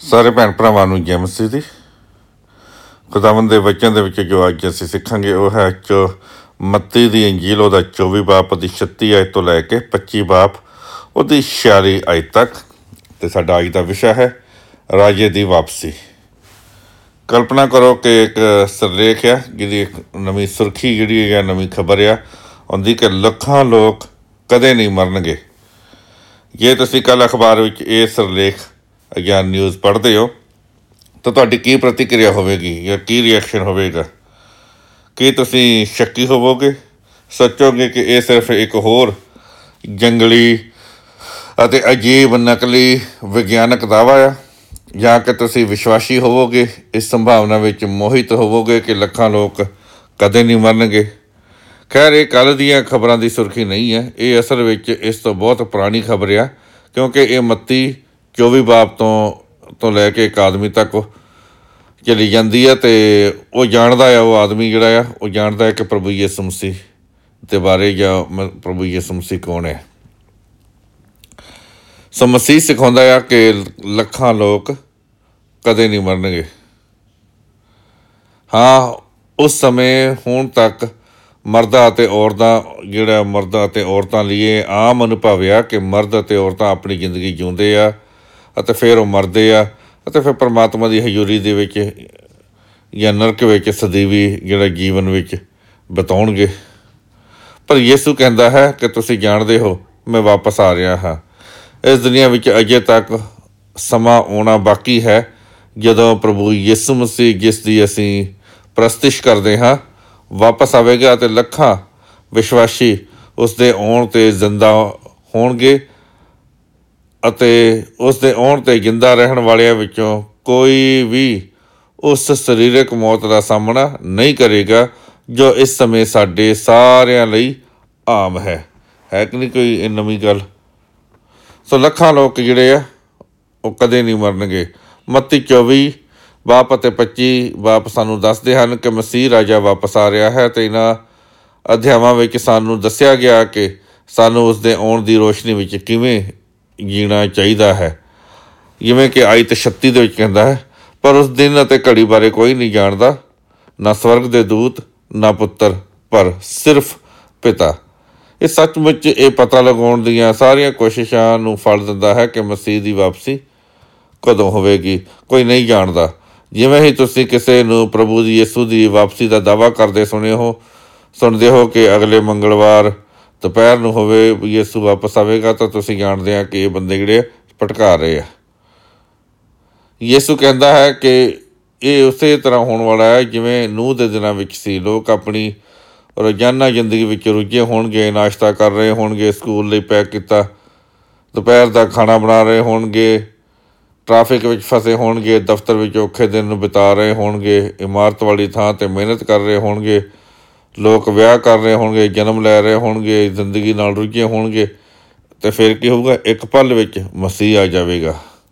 ਸਾਰੇ ਭੈਣ ਭਰਾਵਾਂ ਨੂੰ ਜੈ ਮਸੀਹ ਦੀ। ਖੁਦਾਵੰਦ ਦੇ ਵਚਨ ਦੇ ਵਿੱਚ ਜੋ ਅੱਜ ਅਸੀਂ ਸਿੱਖਾਂਗੇ ਉਹ ਹੈ ਮੱਤੀ ਦੀ ਇੰਜੀਲ, ਉਹਦਾ 24 ਬਾਬ ਦੀ 36 ਆਇਤ ਤੋਂ ਲੈ ਕੇ 25 ਬਾਬ ਉਹਦੀ 46 ਆਇਤ ਤੱਕ। ਅਤੇ ਸਾਡਾ ਅੱਜ ਦਾ ਵਿਸ਼ਾ ਹੈ ਰਾਜੇ ਦੀ ਵਾਪਸੀ। ਕਲਪਨਾ ਕਰੋ ਕਿ ਇੱਕ ਸਿਰਲੇਖ ਆ ਜਿਹਦੀ ਇੱਕ ਨਵੀਂ ਸੁਰਖੀ ਜਿਹੜੀ ਹੈ, ਨਵੀਂ ਖਬਰ ਆ ਆਉਂਦੀ ਕਿ ਲੱਖਾਂ ਲੋਕ ਕਦੇ ਨਹੀਂ ਮਰਨਗੇ। ਜੇ ਤੁਸੀਂ ਕੱਲ੍ਹ ਅਖਬਾਰ ਵਿੱਚ ਇਹ ਸਿਰਲੇਖ ਜਾਂ ਨਿਊਜ਼ ਪੜ੍ਹਦੇ ਹੋ ਤਾਂ ਤੁਹਾਡੀ ਕੀ ਪ੍ਰਤੀਕਿਰਿਆ ਹੋਵੇਗੀ ਜਾਂ ਕੀ ਰਿਐਕਸ਼ਨ ਹੋਵੇਗਾ? ਕੀ ਤੁਸੀਂ ਸ਼ੱਕੀ ਹੋਵੋਗੇ, ਸੋਚੋਗੇ ਕਿ ਇਹ ਸਿਰਫ ਇੱਕ ਹੋਰ ਜੰਗਲੀ ਅਤੇ ਅਜੀਬ ਨਕਲੀ ਵਿਗਿਆਨਕ ਦਾਅਵਾ ਆ, ਜਾਂ ਕਿ ਤੁਸੀਂ ਵਿਸ਼ਵਾਸੀ ਹੋਵੋਗੇ, ਇਸ ਸੰਭਾਵਨਾ ਵਿੱਚ ਮੋਹਿਤ ਹੋਵੋਗੇ ਕਿ ਲੱਖਾਂ ਲੋਕ ਕਦੇ ਨਹੀਂ ਮਰਨਗੇ? ਖੈਰ, ਇਹ ਕੱਲ੍ਹ ਦੀਆਂ ਖਬਰਾਂ ਦੀ ਸੁਰਖੀ ਨਹੀਂ ਹੈ। ਇਹ ਅਸਲ ਵਿੱਚ ਇਸ ਤੋਂ ਬਹੁਤ ਪੁਰਾਣੀ ਖਬਰ ਆ, ਕਿਉਂਕਿ ਇਹ ਮੱਤੀ 24 ਬਾਬ ਤੋਂ ਲੈ ਕੇ ਇੱਕ ਆਦਮੀ ਤੱਕ ਚਲੀ ਜਾਂਦੀ ਹੈ। ਅਤੇ ਉਹ ਜਾਣਦਾ ਆ, ਉਹ ਆਦਮੀ ਜਿਹੜਾ ਆ ਉਹ ਜਾਣਦਾ ਹੈ ਕਿ ਪ੍ਰਭੂ ਯਿਸੂ ਮਸੀਹ ਦੇ ਬਾਰੇ, ਜਾਂ ਪ੍ਰਭੂ ਯਿਸੂ ਮਸੀਹ ਕੌਣ ਹੈ। ਸੋ ਮਸੀਹ ਸਿਖਾਉਂਦਾ ਆ ਕਿ ਲੱਖਾਂ ਲੋਕ ਕਦੇ ਨਹੀਂ ਮਰਨਗੇ। ਹਾਂ, ਉਸ ਸਮੇਂ ਹੁਣ ਤੱਕ ਮਰਦਾਂ ਅਤੇ ਔਰਤਾਂ ਲਈ ਇਹ ਆਮ ਅਨੁਭਵ ਆ ਕਿ ਮਰਦ ਅਤੇ ਔਰਤਾਂ ਆਪਣੀ ਜ਼ਿੰਦਗੀ ਜਿਉਂਦੇ ਆ ਅਤੇ ਫਿਰ ਉਹ ਮਰਦੇ ਆ ਅਤੇ ਫਿਰ ਪਰਮਾਤਮਾ ਦੀ ਹਜ਼ੂਰੀ ਦੇ ਵਿੱਚ ਜਾਂ ਨਰਕ ਵਿੱਚ ਸਦੀਵੀ ਜਿਹੜਾ ਜੀਵਨ ਵਿੱਚ ਬਿਤਾਉਣਗੇ। ਪਰ ਯਿਸੂ ਕਹਿੰਦਾ ਹੈ ਕਿ ਤੁਸੀਂ ਜਾਣਦੇ ਹੋ ਮੈਂ ਵਾਪਸ ਆ ਰਿਹਾ ਹਾਂ। ਇਸ ਦੁਨੀਆ ਵਿੱਚ ਅਜੇ ਤੱਕ ਸਮਾਂ ਆਉਣਾ ਬਾਕੀ ਹੈ ਜਦੋਂ ਪ੍ਰਭੂ ਯਿਸੂ ਮਸੀਹ, ਜਿਸ ਦੀ ਅਸੀਂ ਪ੍ਰਸਤਿਸ਼ ਕਰਦੇ ਹਾਂ, ਵਾਪਸ ਆਵੇਗਾ ਅਤੇ ਲੱਖਾਂ ਵਿਸ਼ਵਾਸੀ ਉਸ ਦੇ ਆਉਣ 'ਤੇ ਜ਼ਿੰਦਾ ਹੋਣਗੇ ਅਤੇ ਉਸ ਦੇ ਆਉਣ 'ਤੇ ਜ਼ਿੰਦਾ ਰਹਿਣ ਵਾਲਿਆਂ ਵਿੱਚੋਂ ਕੋਈ ਵੀ ਉਸ ਸਰੀਰਕ ਮੌਤ ਦਾ ਸਾਹਮਣਾ ਨਹੀਂ ਕਰੇਗਾ ਜੋ ਇਸ ਸਮੇਂ ਸਾਡੇ ਸਾਰਿਆਂ ਲਈ ਆਮ ਹੈ ਕਿ ਨਹੀਂ ਕੋਈ ਇਹ ਨਵੀਂ ਗੱਲ? ਸੋ ਲੱਖਾਂ ਲੋਕ ਜਿਹੜੇ ਆ ਉਹ ਕਦੇ ਨਹੀਂ ਮਰਨਗੇ। ਮੱਤੀ 24 ਬਾਬ ਅਤੇ 25 ਬਾਬ ਸਾਨੂੰ ਦੱਸਦੇ ਹਨ ਕਿ ਮਸੀਹ ਰਾਜਾ ਵਾਪਸ ਆ ਰਿਹਾ ਹੈ। ਅਤੇ ਇਹਨਾਂ ਅਧਿਆਵਾਂ ਵਿੱਚ ਸਾਨੂੰ ਦੱਸਿਆ ਗਿਆ ਕਿ ਸਾਨੂੰ ਉਸ ਦੇ ਆਉਣ ਦੀ ਰੋਸ਼ਨੀ ਵਿੱਚ ਕਿਵੇਂ ਜੀਣਾ ਚਾਹੀਦਾ ਹੈ। ਜਿਵੇਂ ਕਿ ਆਇਤ 36 ਦੇ ਵਿੱਚ ਕਹਿੰਦਾ ਹੈ, ਪਰ ਉਸ ਦਿਨ ਅਤੇ ਘੜੀ ਬਾਰੇ ਕੋਈ ਨਹੀਂ ਜਾਣਦਾ, ਨਾ ਸਵਰਗ ਦੇ ਦੂਤ, ਨਾ ਪੁੱਤਰ, ਪਰ ਸਿਰਫ ਪਿਤਾ। ਇਹ ਸੱਚਮੁੱਚ ਇਹ ਪਤਾ ਲਗਾਉਣ ਦੀਆਂ ਸਾਰੀਆਂ ਕੋਸ਼ਿਸ਼ਾਂ ਨੂੰ ਫਲ ਦਿੰਦਾ ਹੈ ਕਿ ਮਸੀਹ ਦੀ ਵਾਪਸੀ ਕਦੋਂ ਹੋਵੇਗੀ। ਕੋਈ ਨਹੀਂ ਜਾਣਦਾ। ਜਿਵੇਂ ਹੀ ਤੁਸੀਂ ਕਿਸੇ ਨੂੰ ਪ੍ਰਭੂ ਦੀ ਯਿਸੂ ਦੀ ਵਾਪਸੀ ਦਾ ਦਾਅਵਾ ਕਰਦੇ ਸੁਣਦੇ ਹੋ ਕਿ ਅਗਲੇ ਮੰਗਲਵਾਰ ਦੁਪਹਿਰ ਨੂੰ ਹੋਵੇ ਯਿਸੂ ਵਾਪਸ ਆਵੇਗਾ, ਤਾਂ ਤੁਸੀਂ ਜਾਣਦੇ ਆ ਕਿ ਇਹ ਬੰਦੇ ਜਿਹੜੇ ਭਟਕਾ ਰਹੇ ਆ। ਯਿਸੂ ਕਹਿੰਦਾ ਹੈ ਕਿ ਇਹ ਉਸੇ ਤਰ੍ਹਾਂ ਹੋਣ ਵਾਲਾ ਹੈ ਜਿਵੇਂ ਨੂਹ ਦੇ ਦਿਨਾਂ ਵਿੱਚ ਸੀ। ਲੋਕ ਆਪਣੀ ਰੋਜ਼ਾਨਾ ਜ਼ਿੰਦਗੀ ਵਿੱਚ ਰੁੱਝੇ ਹੋਣਗੇ, ਨਾਸ਼ਤਾ ਕਰ ਰਹੇ ਹੋਣਗੇ, ਸਕੂਲ ਲਈ ਪੈਕ ਕੀਤਾ ਦੁਪਹਿਰ ਦਾ ਖਾਣਾ ਬਣਾ ਰਹੇ ਹੋਣਗੇ, ਟ੍ਰੈਫਿਕ ਵਿੱਚ ਫਸੇ ਹੋਣਗੇ, ਦਫ਼ਤਰ ਵਿੱਚ ਔਖੇ ਦਿਨ ਨੂੰ ਬਿਤਾ ਰਹੇ ਹੋਣਗੇ, ਇਮਾਰਤ ਵਾਲੀ ਥਾਂ 'ਤੇ ਮਿਹਨਤ ਕਰ ਰਹੇ ਹੋਣਗੇ, ਲੋਕ ਵਿਆਹ ਕਰ ਰਹੇ ਹੋਣਗੇ, ਜਨਮ ਲੈ ਰਹੇ ਹੋਣਗੇ, ਜ਼ਿੰਦਗੀ ਨਾਲ ਰੁੱਝੇ ਹੋਣਗੇ। ਅਤੇ ਫਿਰ ਕੀ ਹੋਊਗਾ? ਇੱਕ ਪਲ ਵਿੱਚ ਮਸੀਹ ਆ ਜਾਵੇਗਾ।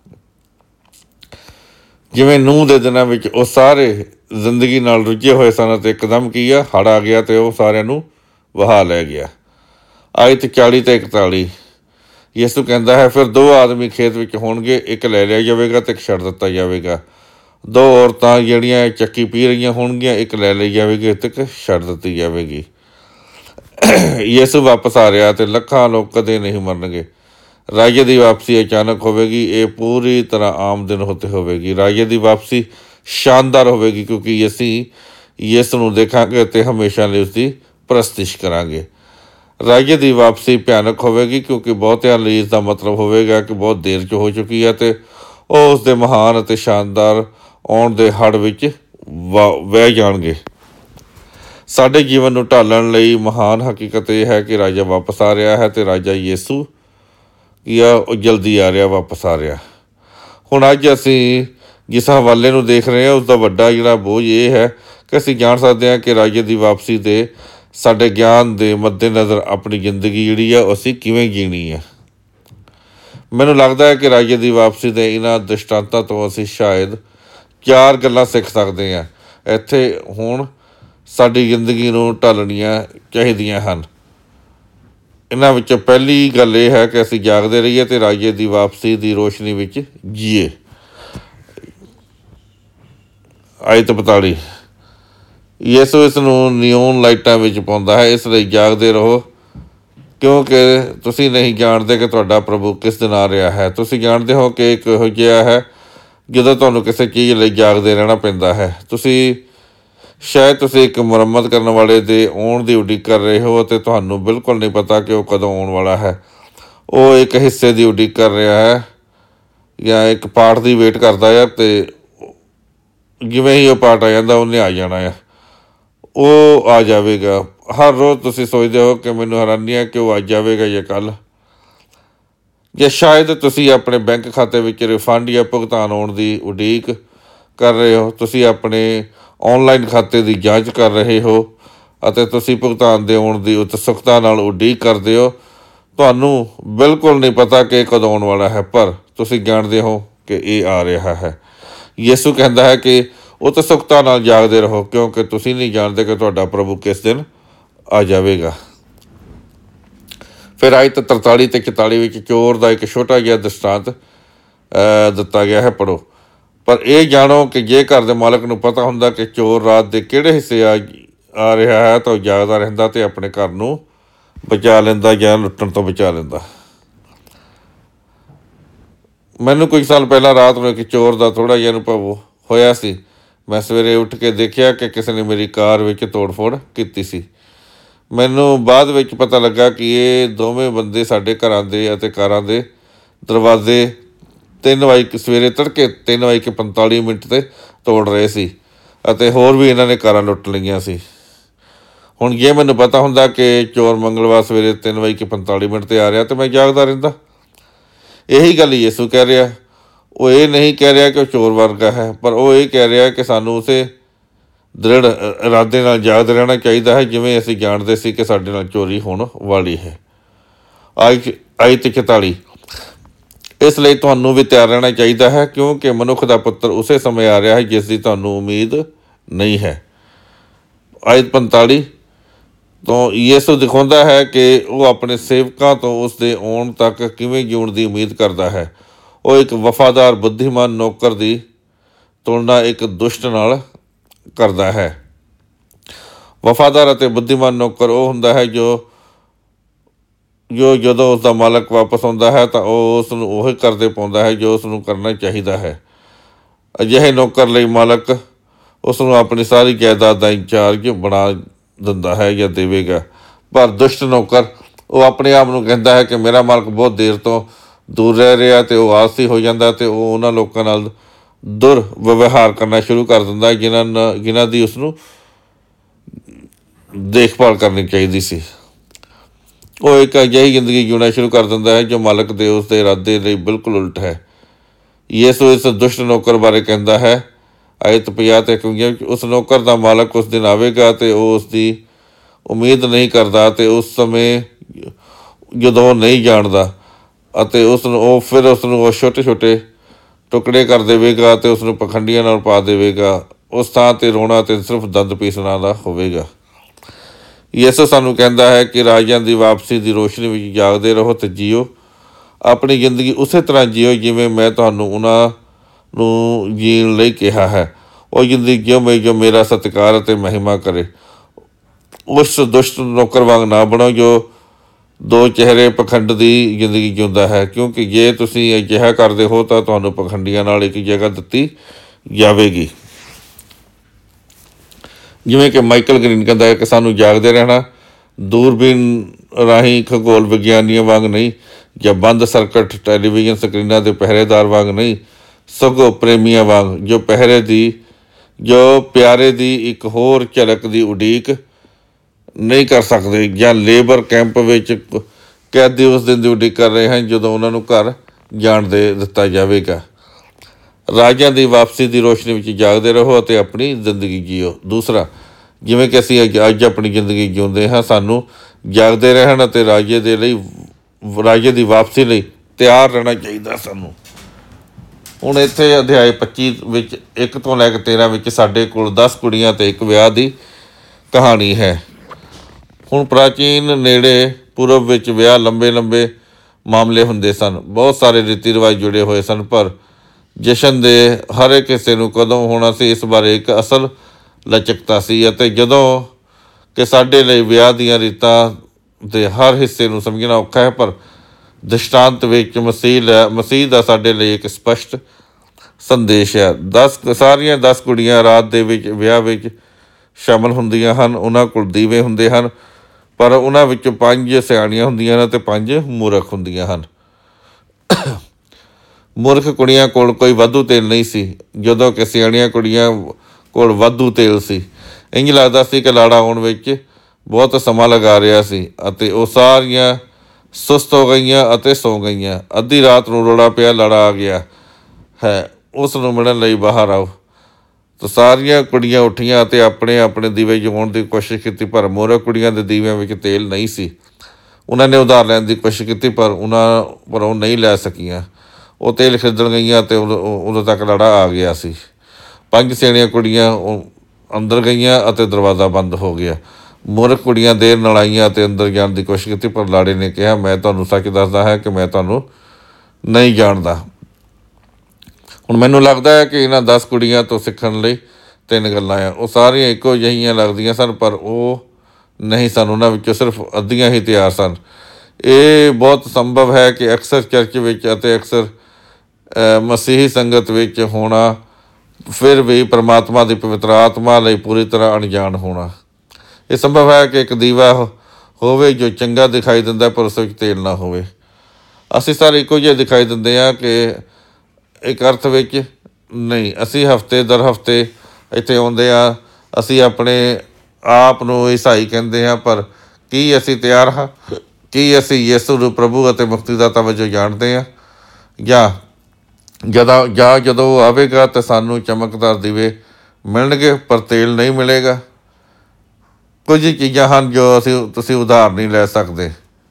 ਜਿਵੇਂ ਨੂਹ ਦੇ ਦਿਨਾਂ ਵਿੱਚ ਉਹ ਸਾਰੇ ਜ਼ਿੰਦਗੀ ਨਾਲ ਰੁੱਝੇ ਹੋਏ ਸਨ ਅਤੇ ਇੱਕਦਮ ਕੀ ਆ, ਹੜ੍ਹ ਆ ਗਿਆ ਅਤੇ ਉਹ ਸਾਰਿਆਂ ਨੂੰ ਵਹਾ ਲੈ ਗਿਆ। ਆਇਤ 40 ਅਤੇ 41 ਯਿਸੂ ਕਹਿੰਦਾ ਹੈ, ਫਿਰ 2 ਆਦਮੀ ਖੇਤ ਵਿੱਚ ਹੋਣਗੇ, ਇੱਕ ਲੈ ਲਿਆ ਜਾਵੇਗਾ ਅਤੇ ਇੱਕ ਛੱਡ ਦਿੱਤਾ ਜਾਵੇਗਾ। 2 ਔਰਤਾਂ ਜਿਹੜੀਆਂ ਚੱਕੀ ਪੀ ਰਹੀਆਂ ਹੋਣਗੀਆਂ, ਇੱਕ ਲੈ ਲਈ ਜਾਵੇਗੀ ਅਤੇ ਇੱਕ ਛੱਡ ਦਿੱਤੀ ਜਾਵੇਗੀ। ਯਿਸੂ ਵਾਪਸ ਆ ਰਿਹਾ ਅਤੇ ਲੱਖਾਂ ਲੋਕ ਕਦੇ ਨਹੀਂ ਮਰਨਗੇ। ਰਾਜੇ ਦੀ ਵਾਪਸੀ ਅਚਾਨਕ ਹੋਵੇਗੀ। ਇਹ ਪੂਰੀ ਤਰ੍ਹਾਂ ਆਮ ਦਿਨ ਉੱਤੇ ਹੋਵੇਗੀ। ਰਾਜੇ ਦੀ ਵਾਪਸੀ ਸ਼ਾਨਦਾਰ ਹੋਵੇਗੀ ਕਿਉਂਕਿ ਅਸੀਂ ਯਿਸੂ ਨੂੰ ਦੇਖਾਂਗੇ ਅਤੇ ਹਮੇਸ਼ਾ ਲਈ ਉਸਦੀ ਪ੍ਰਸਤਿਸ਼ ਕਰਾਂਗੇ। ਰਾਜੇ ਦੀ ਵਾਪਸੀ ਭਿਆਨਕ ਹੋਵੇਗੀ ਕਿਉਂਕਿ ਬਹੁਤਿਆਂ ਲਈ ਇਸ ਦਾ ਮਤਲਬ ਹੋਵੇਗਾ ਕਿ ਬਹੁਤ ਦੇਰ 'ਚ ਹੋ ਚੁੱਕੀ ਹੈ ਅਤੇ ਉਹ ਉਸ ਦੇ ਮਹਾਨ ਅਤੇ ਸ਼ਾਨਦਾਰ ਆਉਣ ਦੇ ਹੜ੍ਹ ਵਿੱਚ ਵਹਿ ਜਾਣਗੇ। ਸਾਡੇ ਜੀਵਨ ਨੂੰ ਢਾਲਣ ਲਈ ਮਹਾਨ ਹਕੀਕਤ ਇਹ ਹੈ ਕਿ ਰਾਜਾ ਵਾਪਸ ਆ ਰਿਹਾ ਹੈ ਅਤੇ ਰਾਜਾ ਯਿਸੂ ਉਹ ਜਲਦੀ ਆ ਰਿਹਾ, ਵਾਪਸ ਆ ਰਿਹਾ। ਹੁਣ ਅੱਜ ਅਸੀਂ ਜਿਸ ਹਵਾਲੇ ਨੂੰ ਦੇਖ ਰਹੇ ਹਾਂ ਉਸਦਾ ਵੱਡਾ ਜਿਹੜਾ ਬੋਝ ਇਹ ਹੈ ਕਿ ਅਸੀਂ ਜਾਣ ਸਕਦੇ ਹਾਂ ਕਿ ਰਾਜੇ ਦੀ ਵਾਪਸੀ ਦੇ ਸਾਡੇ ਗਿਆਨ ਦੇ ਮੱਦੇਨਜ਼ਰ ਆਪਣੀ ਜ਼ਿੰਦਗੀ ਜਿਹੜੀ ਆ ਅਸੀਂ ਕਿਵੇਂ ਜੀਣੀ ਹੈ। ਮੈਨੂੰ ਲੱਗਦਾ ਹੈ ਕਿ ਰਾਜੇ ਦੀ ਵਾਪਸੀ ਦੇ ਇਹਨਾਂ ਦ੍ਰਿਸ਼ਟਾਂਤਾਂ ਤੋਂ ਅਸੀਂ ਸ਼ਾਇਦ 4 ਗੱਲਾਂ ਸਿੱਖ ਸਕਦੇ ਹਾਂ। ਇੱਥੇ ਹੁਣ ਸਾਡੀ ਜ਼ਿੰਦਗੀ ਨੂੰ ਢਾਲਣੀਆਂ ਚਾਹੀਦੀਆਂ ਹਨ। ਇਹਨਾਂ ਵਿੱਚੋਂ ਪਹਿਲੀ ਗੱਲ ਇਹ ਹੈ ਕਿ ਅਸੀਂ ਜਾਗਦੇ ਰਹੀਏ ਅਤੇ ਰਾਜੇ ਦੀ ਵਾਪਸੀ ਦੀ ਰੋਸ਼ਨੀ ਵਿੱਚ ਜੀਏ। ਆਇਤ 42। ਯਿਸੂ ਇਸ ਨੂੰ ਨਿਊਨ ਲਾਈਟਾਂ ਵਿੱਚ ਪਾਉਂਦਾ ਹੈ, ਇਸ ਲਈ ਜਾਗਦੇ ਰਹੋ ਕਿਉਂਕਿ ਤੁਸੀਂ ਨਹੀਂ ਜਾਣਦੇ ਕਿ ਤੁਹਾਡਾ ਪ੍ਰਭੂ ਕਿਸ ਦਿਨ ਆ ਰਿਹਾ ਹੈ। ਤੁਸੀਂ ਜਾਣਦੇ ਹੋ ਕਿ ਇੱਕ ਇਹੋ ਜਿਹਾ ਹੈ ਜਦੋਂ ਤੁਹਾਨੂੰ ਕਿਸੇ ਚੀਜ਼ ਲਈ ਜਾਗਦੇ ਰਹਿਣਾ ਪੈਂਦਾ ਹੈ। ਸ਼ਾਇਦ ਤੁਸੀਂ ਇੱਕ ਮੁਰੰਮਤ ਕਰਨ ਵਾਲੇ ਦੇ ਆਉਣ ਦੀ ਉਡੀਕ ਕਰ ਰਹੇ ਹੋ ਅਤੇ ਤੁਹਾਨੂੰ ਬਿਲਕੁਲ ਨਹੀਂ ਪਤਾ ਕਿ ਉਹ ਕਦੋਂ ਆਉਣ ਵਾਲਾ ਹੈ। ਉਹ ਇੱਕ ਹਿੱਸੇ ਦੀ ਉਡੀਕ ਕਰ ਰਿਹਾ ਹੈ ਜਾਂ ਇੱਕ ਪਾਰਟ ਦੀ ਵੇਟ ਕਰਦਾ ਆ, ਅਤੇ ਜਿਵੇਂ ਹੀ ਉਹ ਪਾਰਟ ਆ ਜਾਂਦਾ ਉਹਨੇ ਆ ਜਾਣਾ ਆ, ਉਹ ਆ ਜਾਵੇਗਾ। ਹਰ ਰੋਜ਼ ਤੁਸੀਂ ਸੋਚਦੇ ਹੋ ਕਿ ਮੈਨੂੰ ਹੈਰਾਨੀ ਹੈ ਕਿ ਉਹ ਅੱਜ ਜਾਵੇਗਾ ਜਾਂ ਕੱਲ੍ਹ, ਜਾਂ ਸ਼ਾਇਦ ਤੁਸੀਂ ਆਪਣੇ ਬੈਂਕ ਖਾਤੇ ਵਿੱਚ ਰਿਫੰਡ ਜਾਂ ਭੁਗਤਾਨ ਆਉਣ ਦੀ ਉਡੀਕ ਕਰ ਰਹੇ ਹੋ। ਤੁਸੀਂ ਆਪਣੇ ਔਨਲਾਈਨ ਖਾਤੇ ਦੀ ਜਾਂਚ ਕਰ ਰਹੇ ਹੋ ਅਤੇ ਤੁਸੀਂ ਭੁਗਤਾਨ ਦੇ ਆਉਣ ਦੀ ਉਤਸੁਕਤਾ ਨਾਲ ਉਡੀਕ ਕਰਦੇ ਹੋ। ਤੁਹਾਨੂੰ ਬਿਲਕੁਲ ਨਹੀਂ ਪਤਾ ਕਿ ਇਹ ਕਦੋਂ ਆਉਣ ਵਾਲਾ ਹੈ, ਪਰ ਤੁਸੀਂ ਜਾਣਦੇ ਹੋ ਕਿ ਇਹ ਆ ਰਿਹਾ ਹੈ। ਯਿਸੂ ਕਹਿੰਦਾ ਹੈ ਕਿ ਉਤਸੁਕਤਾ ਨਾਲ ਜਾਗਦੇ ਰਹੋ ਕਿਉਂਕਿ ਤੁਸੀਂ ਨਹੀਂ ਜਾਣਦੇ ਕਿ ਤੁਹਾਡਾ ਪ੍ਰਭੂ ਕਿਸ ਦਿਨ ਆ ਜਾਵੇਗਾ। ਫਿਰ ਆਇਤ 43 ਅਤੇ 44 ਵਿੱਚ ਚੋਰ ਦਾ ਇੱਕ ਛੋਟਾ ਜਿਹਾ ਦ੍ਰਿਸ਼ਟਾਂਤ ਦਿੱਤਾ ਗਿਆ ਹੈ, ਪੜ੍ਹੋ। ਪਰ ਇਹ ਜਾਣੋ ਕਿ ਜੇ ਘਰ ਦੇ ਮਾਲਕ ਨੂੰ ਪਤਾ ਹੁੰਦਾ ਕਿ ਚੋਰ ਰਾਤ ਦੇ ਕਿਹੜੇ ਹਿੱਸੇ ਆ ਰਿਹਾ ਹੈ ਤਾਂ ਉਹ ਜਾਗਦਾ ਰਹਿੰਦਾ ਅਤੇ ਆਪਣੇ ਘਰ ਨੂੰ ਬਚਾ ਲੈਂਦਾ ਜਾਂ ਲੁੱਟਣ ਤੋਂ ਬਚਾ ਲੈਂਦਾ। ਮੈਨੂੰ ਕੁਝ ਸਾਲ ਪਹਿਲਾਂ ਰਾਤ ਨੂੰ ਇੱਕ ਚੋਰ ਦਾ ਥੋੜ੍ਹਾ ਜਿਹਾ ਅਨੁਭਵ ਹੋਇਆ ਸੀ। ਮੈਂ ਸਵੇਰੇ ਉੱਠ ਕੇ ਦੇਖਿਆ ਕਿ ਕਿਸੇ ਨੇ ਮੇਰੀ ਕਾਰ ਵਿੱਚ ਤੋੜ ਫੋੜ ਕੀਤੀ ਸੀ। ਮੈਨੂੰ ਬਾਅਦ ਵਿੱਚ ਪਤਾ ਲੱਗਾ ਕਿ ਇਹ ਦੋਵੇਂ ਬੰਦੇ ਸਾਡੇ ਘਰਾਂ ਦੇ ਅਤੇ ਕਾਰਾਂ ਦੇ ਦਰਵਾਜ਼ੇ ਸਵੇਰੇ ਤੜਕੇ 3:45 'ਤੇ ਤੋੜ ਰਹੇ ਸੀ ਅਤੇ ਹੋਰ ਵੀ ਇਹਨਾਂ ਨੇ ਕਾਰਾਂ ਲੁੱਟ ਲਈਆਂ ਸੀ। ਹੁਣ ਜੇ ਮੈਨੂੰ ਪਤਾ ਹੁੰਦਾ ਕਿ ਚੋਰ ਮੰਗਲਵਾਰ ਸਵੇਰੇ 3:45 'ਤੇ ਆ ਰਿਹਾ ਤਾਂ ਮੈਂ ਜਾਗਦਾ ਰਹਿੰਦਾ। ਇਹੀ ਗੱਲ ਯਿਸੂ ਕਹਿ ਰਿਹਾ। ਉਹ ਇਹ ਨਹੀਂ ਕਹਿ ਰਿਹਾ ਕਿ ਉਹ ਚੋਰ ਵਰਗਾ ਹੈ, ਪਰ ਉਹ ਇਹ ਕਹਿ ਰਿਹਾ ਕਿ ਸਾਨੂੰ ਉਸੇ ਦ੍ਰਿੜ ਇਰਾਦੇ ਨਾਲ ਜਾਗਦੇ ਰਹਿਣਾ ਚਾਹੀਦਾ ਹੈ ਜਿਵੇਂ ਅਸੀਂ ਜਾਣਦੇ ਸੀ ਕਿ ਸਾਡੇ ਨਾਲ ਚੋਰੀ ਹੋਣ ਵਾਲੀ ਹੈ। ਆਇਤ 44। ਇਸ ਲਈ ਤੁਹਾਨੂੰ ਵੀ ਤਿਆਰ ਰਹਿਣਾ ਚਾਹੀਦਾ ਹੈ ਕਿਉਂਕਿ ਮਨੁੱਖ ਦਾ ਪੁੱਤਰ ਉਸੇ ਸਮੇਂ ਆ ਰਿਹਾ ਹੈ ਜਿਸ ਦੀ ਤੁਹਾਨੂੰ ਉਮੀਦ ਨਹੀਂ ਹੈ। ਆਇਤ 45 ਤੋਂ ਯਿਸੂ ਦਿਖਾਉਂਦਾ ਹੈ ਕਿ ਉਹ ਆਪਣੇ ਸੇਵਕਾਂ ਤੋਂ ਉਸ ਦੇ ਆਉਣ ਤੱਕ ਕਿਵੇਂ ਜਿਉਣ ਦੀ ਉਮੀਦ ਕਰਦਾ ਹੈ। ਉਹ ਇੱਕ ਵਫਾਦਾਰ ਬੁੱਧੀਮਾਨ ਨੌਕਰ ਦੀ ਤੁਲਨਾ ਇੱਕ ਦੁਸ਼ਟ ਨਾਲ ਕਰਦਾ ਹੈ। ਵਫਾਦਾਰ ਅਤੇ ਬੁੱਧੀਮਾਨ ਨੌਕਰ ਉਹ ਹੁੰਦਾ ਹੈ ਜੋ ਜਦੋਂ ਉਸ ਦਾ ਮਾਲਕ ਵਾਪਸ ਆਉਂਦਾ ਹੈ ਤਾਂ ਉਹ ਉਸ ਨੂੰ ਉਹ ਕਰਦੇ ਪਾਉਂਦਾ ਹੈ ਜੋ ਉਸ ਨੂੰ ਕਰਨਾ ਚਾਹੀਦਾ ਹੈ। ਅਜਿਹੇ ਨੌਕਰ ਲਈ ਮਾਲਕ ਉਸ ਨੂੰ ਆਪਣੀ ਸਾਰੀ ਜਾਇਦਾਦ ਦਾ ਇੰਚਾਰਜ ਬਣਾ ਦਿੰਦਾ ਹੈ ਜਾਂ ਦੇਵੇਗਾ। ਪਰ ਦੁਸ਼ਟ ਨੌਕਰ ਉਹ ਆਪਣੇ ਆਪ ਨੂੰ ਕਹਿੰਦਾ ਹੈ ਕਿ ਮੇਰਾ ਮਾਲਕ ਬਹੁਤ ਦੇਰ ਤੋਂ ਦੂਰ ਰਹਿ ਰਿਹਾ ਅਤੇ ਉਹ ਆਲਸੀ ਹੋ ਜਾਂਦਾ ਅਤੇ ਉਹ ਉਹਨਾਂ ਲੋਕਾਂ ਨਾਲ ਦੁਰਵਿਵਹਾਰ ਕਰਨਾ ਸ਼ੁਰੂ ਕਰ ਦਿੰਦਾ ਜਿਨ੍ਹਾਂ ਦੀ ਉਸਨੂੰ ਦੇਖਭਾਲ ਕਰਨੀ ਚਾਹੀਦੀ ਸੀ। ਉਹ ਇੱਕ ਅਜਿਹੀ ਜ਼ਿੰਦਗੀ ਜਿਉਣਾ ਸ਼ੁਰੂ ਕਰ ਦਿੰਦਾ ਹੈ ਜੋ ਮਾਲਕ ਦੇ ਉਸ ਦੇ ਇਰਾਦੇ ਲਈ ਬਿਲਕੁਲ ਉਲਟ ਹੈ। ਯਿਸੂ ਇਸ ਦੁਸ਼ਟ ਨੌਕਰ ਬਾਰੇ ਕਹਿੰਦਾ ਹੈ ਆਇਤ 50 ਤੇ 51 ਉਸ ਨੌਕਰ ਦਾ ਮਾਲਕ ਉਸ ਦਿਨ ਆਵੇਗਾ ਅਤੇ ਉਹ ਉਸ ਦੀ ਉਮੀਦ ਨਹੀਂ ਕਰਦਾ ਅਤੇ ਉਸ ਸਮੇਂ ਜਦੋਂ ਉਹ ਨਹੀਂ ਜਾਣਦਾ ਅਤੇ ਉਸ ਨੂੰ ਛੋਟੇ ਛੋਟੇ ਟੁਕੜੇ ਕਰ ਦੇਵੇਗਾ ਅਤੇ ਉਸ ਨੂੰ ਪਖੰਡੀਆਂ ਨਾਲ ਪਾ ਦੇਵੇਗਾ। ਉਸ ਥਾਂ 'ਤੇ ਰੋਣਾ ਅਤੇ ਸਿਰਫ ਦੰਦ ਪੀਸਣਾ ਦਾ ਹੋਵੇਗਾ। ਯਿਸੂ ਸਾਨੂੰ ਕਹਿੰਦਾ ਹੈ ਕਿ ਰਾਜਿਆਂ ਦੀ ਵਾਪਸੀ ਦੀ ਰੋਸ਼ਨੀ ਵਿੱਚ ਜਾਗਦੇ ਰਹੋ ਅਤੇ ਜੀਓ। ਆਪਣੀ ਜ਼ਿੰਦਗੀ ਉਸੇ ਤਰ੍ਹਾਂ ਜੀਓ ਜਿਵੇਂ ਮੈਂ ਤੁਹਾਨੂੰ ਉਹਨਾਂ ਨੂੰ ਜੀਣ ਲਈ ਕਿਹਾ ਹੈ। ਉਹ ਜ਼ਿੰਦਗੀ ਜਿਉਂ ਜੋ ਮੇਰਾ ਸਤਿਕਾਰ ਅਤੇ ਮਹਿਮਾ ਕਰੇ। ਉਸ ਦੁਸ਼ਟ ਨੌਕਰ ਵਾਂਗ ਨਾ ਬਣੋ ਜੋ ਦੋ ਚਿਹਰੇ ਪਖੰਡ ਦੀ ਜ਼ਿੰਦਗੀ ਜਿਉਂਦਾ ਹੈ, ਕਿਉਂਕਿ ਜੇ ਤੁਸੀਂ ਅਜਿਹਾ ਕਰਦੇ ਹੋ ਤਾਂ ਤੁਹਾਨੂੰ ਪਖੰਡੀਆਂ ਨਾਲ ਇੱਕ ਜਗ੍ਹਾ ਦਿੱਤੀ ਜਾਵੇਗੀ। ਜਿਵੇਂ ਕਿ ਮਾਈਕਲ ਗ੍ਰੀਨ ਕਹਿੰਦਾ ਹੈ ਕਿ ਸਾਨੂੰ ਜਾਗਦੇ ਰਹਿਣਾ, ਦੂਰਬੀਨ ਰਾਹੀਂ ਖਗੋਲ ਵਿਗਿਆਨੀਆਂ ਵਾਂਗ ਨਹੀਂ ਜਾਂ ਬੰਦ ਸਰਕਟ ਟੈਲੀਵਿਜ਼ਨ ਸਕਰੀਨਾਂ ਦੇ ਪਹਿਰੇਦਾਰ ਵਾਂਗ ਨਹੀਂ, ਸਗੋਂ ਪ੍ਰੇਮੀਆਂ ਵਾਂਗ ਜੋ ਪਿਆਰੇ ਦੀ ਇੱਕ ਹੋਰ ਝਲਕ ਦੀ ਉਡੀਕ ਨਹੀਂ ਕਰ ਸਕਦੇ ਜਾਂ ਲੇਬਰ ਕੈਂਪ ਵਿੱਚ ਕੈਦੀ ਉਸ ਦਿਨ ਦੀ ਉਡੀਕ ਕਰ ਰਹੇ ਹਨ ਜਦੋਂ ਉਹਨਾਂ ਨੂੰ ਘਰ ਜਾਣ ਦੇ ਦਿੱਤਾ ਜਾਵੇਗਾ। ਰਾਜਿਆਂ ਦੀ ਵਾਪਸੀ ਦੀ ਰੋਸ਼ਨੀ ਵਿੱਚ ਜਾਗਦੇ ਰਹੋ ਅਤੇ ਆਪਣੀ ਜ਼ਿੰਦਗੀ ਜੀਓ। ਦੂਸਰਾ, ਜਿਵੇਂ ਕਿ ਅਸੀਂ ਅੱਜ ਆਪਣੀ ਜ਼ਿੰਦਗੀ ਜਿਉਂਦੇ ਹਾਂ, ਸਾਨੂੰ ਜਾਗਦੇ ਰਹਿਣ ਅਤੇ ਰਾਜੇ ਦੀ ਵਾਪਸੀ ਲਈ ਤਿਆਰ ਰਹਿਣਾ ਚਾਹੀਦਾ ਸਾਨੂੰ। ਹੁਣ ਇੱਥੇ ਅਧਿਆਇ 25 ਵਿੱਚ 1 ਤੋਂ ਲੈ ਕੇ 13 ਵਿੱਚ ਸਾਡੇ ਕੋਲ 10 ਕੁੜੀਆਂ ਅਤੇ ਇੱਕ ਵਿਆਹ ਦੀ ਕਹਾਣੀ ਹੈ। ਹੁਣ ਪ੍ਰਾਚੀਨ ਨੇੜੇ ਪੂਰਬ ਵਿੱਚ ਵਿਆਹ ਲੰਬੇ ਮਾਮਲੇ ਹੁੰਦੇ ਸਨ। ਬਹੁਤ ਸਾਰੇ ਰੀਤੀ ਰਿਵਾਜ ਜੁੜੇ ਹੋਏ ਸਨ, ਪਰ ਜਸ਼ਨ ਦੇ ਹਰ ਇੱਕ ਹਿੱਸੇ ਨੂੰ ਕਦੋਂ ਹੋਣਾ ਸੀ, ਇਸ ਬਾਰੇ ਇੱਕ ਅਸਲ ਲਚਕਤਾ ਸੀ। ਅਤੇ ਜਦੋਂ ਕਿ ਸਾਡੇ ਲਈ ਵਿਆਹ ਦੀਆਂ ਰੀਤਾਂ ਦੇ ਹਰ ਹਿੱਸੇ ਨੂੰ ਸਮਝਣਾ ਔਖਾ ਹੈ, ਪਰ ਦ੍ਰਿਸ਼ਟਾਂਤ ਵਿੱਚ ਮਸੀਹ ਦਾ ਸਾਡੇ ਲਈ ਇੱਕ ਸਪਸ਼ਟ ਸੰਦੇਸ਼ ਹੈ। ਸਾਰੀਆਂ 10 ਕੁੜੀਆਂ ਰਾਤ ਦੇ ਵਿਆਹ ਵਿੱਚ ਸ਼ਾਮਲ ਹੁੰਦੀਆਂ ਹਨ। ਉਹਨਾਂ ਕੋਲ ਦੀਵੇ ਹੁੰਦੇ ਹਨ, ਪਰ ਉਹਨਾਂ ਵਿੱਚੋਂ 5 ਸਿਆਣੀਆਂ ਹੁੰਦੀਆਂ ਹਨ ਅਤੇ 5 ਮੂਰਖ ਹੁੰਦੀਆਂ ਹਨ। ਮੂਰਖ ਕੁੜੀਆਂ ਕੋਲ ਕੋਈ ਵਾਧੂ ਤੇਲ ਨਹੀਂ ਸੀ, ਜਦੋਂ ਕਿ ਸਿਆਣੀਆਂ ਕੁੜੀਆਂ ਕੋਲ ਵਾਧੂ ਤੇਲ ਸੀ। ਇੰਝ ਲੱਗਦਾ ਸੀ ਕਿ ਲਾੜਾ ਆਉਣ ਵਿੱਚ ਬਹੁਤ ਸਮਾਂ ਲਗਾ ਰਿਹਾ ਸੀ, ਅਤੇ ਉਹ ਸਾਰੀਆਂ ਸੁਸਤ ਹੋ ਗਈਆਂ ਅਤੇ ਸੌਂ ਗਈਆਂ। ਅੱਧੀ ਰਾਤ ਨੂੰ ਰੌਲਾ ਪਿਆ, ਲਾੜਾ ਆ ਗਿਆ ਹੈ, ਉਸ ਨੂੰ ਮਿਲਣ ਲਈ ਬਾਹਰ ਆਓ। ਤਾਂ ਸਾਰੀਆਂ ਕੁੜੀਆਂ ਉੱਠੀਆਂ ਅਤੇ ਆਪਣੇ ਆਪਣੇ ਦੀਵੇ ਜਗਾਉਣ ਦੀ ਕੋਸ਼ਿਸ਼ ਕੀਤੀ, ਪਰ ਮੂਰਖ ਕੁੜੀਆਂ ਦੇ ਦੀਵਿਆਂ ਵਿੱਚ ਤੇਲ ਨਹੀਂ ਸੀ। ਉਹਨਾਂ ਨੇ ਉਧਾਰ ਲੈਣ ਦੀ ਕੋਸ਼ਿਸ਼ ਕੀਤੀ, ਪਰ ਉਹ ਨਹੀਂ ਲੈ ਸਕੀਆਂ। ਉਹ ਤੇਲ ਖਰੀਦਣ ਗਈਆਂ ਅਤੇ ਉਦੋਂ ਤੱਕ ਲਾੜਾ ਆ ਗਿਆ ਸੀ। 5 ਸਿਆਣੀਆਂ ਕੁੜੀਆਂ ਅੰਦਰ ਗਈਆਂ ਅਤੇ ਦਰਵਾਜ਼ਾ ਬੰਦ ਹੋ ਗਿਆ। ਮੂਰਖ ਕੁੜੀਆਂ ਦੇਰ ਨਾਲ ਆਈਆਂ ਅਤੇ ਅੰਦਰ ਜਾਣ ਦੀ ਕੋਸ਼ਿਸ਼ ਕੀਤੀ, ਪਰ ਲਾੜੇ ਨੇ ਕਿਹਾ, ਮੈਂ ਤੁਹਾਨੂੰ ਸੱਚ ਦੱਸਦਾ ਹੈ ਕਿ ਮੈਂ ਤੁਹਾਨੂੰ ਨਹੀਂ ਜਾਣਦਾ। ਹੁਣ ਮੈਨੂੰ ਲੱਗਦਾ ਹੈ ਕਿ ਇਹਨਾਂ 10 ਕੁੜੀਆਂ ਤੋਂ ਸਿੱਖਣ ਲਈ 3 ਗੱਲਾਂ ਆ। ਉਹ ਸਾਰੀਆਂ ਇੱਕੋ ਜਿਹੀਆਂ ਲੱਗਦੀਆਂ ਸਨ, ਪਰ ਉਹ ਨਹੀਂ ਸਨ। ਉਹਨਾਂ ਵਿੱਚੋਂ ਸਿਰਫ ਅੱਧੀਆਂ ਹੀ ਤਿਆਰ ਸਨ। ਇਹ ਬਹੁਤ ਸੰਭਵ ਹੈ ਕਿ ਅਕਸਰ ਚਰਚ ਵਿੱਚ ਅਤੇ ਅਕਸਰ ਮਸੀਹੀ ਸੰਗਤ ਵਿੱਚ ਹੋਣਾ, ਫਿਰ ਵੀ ਪਰਮਾਤਮਾ ਦੀ ਪਵਿੱਤਰ ਆਤਮਾ ਲਈ ਪੂਰੀ ਤਰ੍ਹਾਂ ਅਣਜਾਣ ਹੋਣਾ। ਇਹ ਸੰਭਵ ਹੈ ਕਿ ਇੱਕ ਦੀਵਾ ਹੋਵੇ ਜੋ ਚੰਗਾ ਦਿਖਾਈ ਦਿੰਦਾ, ਪਰ ਉਸ ਵਿੱਚ ਤੇਲ ਨਾ ਹੋਵੇ। ਅਸੀਂ ਸਾਰੇ ਇੱਕੋ ਜਿਹੇ ਦਿਖਾਈ ਦਿੰਦੇ ਹਾਂ ਕਿ ਇੱਕ ਅਰਥ ਵਿੱਚ ਨਹੀਂ। ਅਸੀਂ ਹਫਤੇ ਦਰ ਹਫਤੇ ਇੱਥੇ ਆਉਂਦੇ ਹਾਂ। ਅਸੀਂ ਆਪਣੇ ਆਪ ਨੂੰ ਈਸਾਈ ਕਹਿੰਦੇ ਹਾਂ, ਪਰ ਕੀ ਅਸੀਂ ਤਿਆਰ ਹਾਂ? ਕੀ ਅਸੀਂ ਯਿਸੂ ਨੂੰ ਪ੍ਰਭੂ ਅਤੇ ਮੁਕਤੀਦਾਤਾ ਵਜੋਂ ਜਾਣਦੇ ਹਾਂ? ਜਾਂ ਜਦੋਂ ਉਹ ਆਵੇਗਾ ਤਾਂ ਸਾਨੂੰ ਚਮਕਦਾਰ ਦੀਵੇ ਮਿਲਣਗੇ, ਪਰ ਤੇਲ ਨਹੀਂ ਮਿਲੇਗਾ। ਕੁਝ ਚੀਜ਼ਾਂ ਹਨ ਜੋ ਤੁਸੀਂ ਉਧਾਰ ਨਹੀਂ ਲੈ ਸਕਦੇ।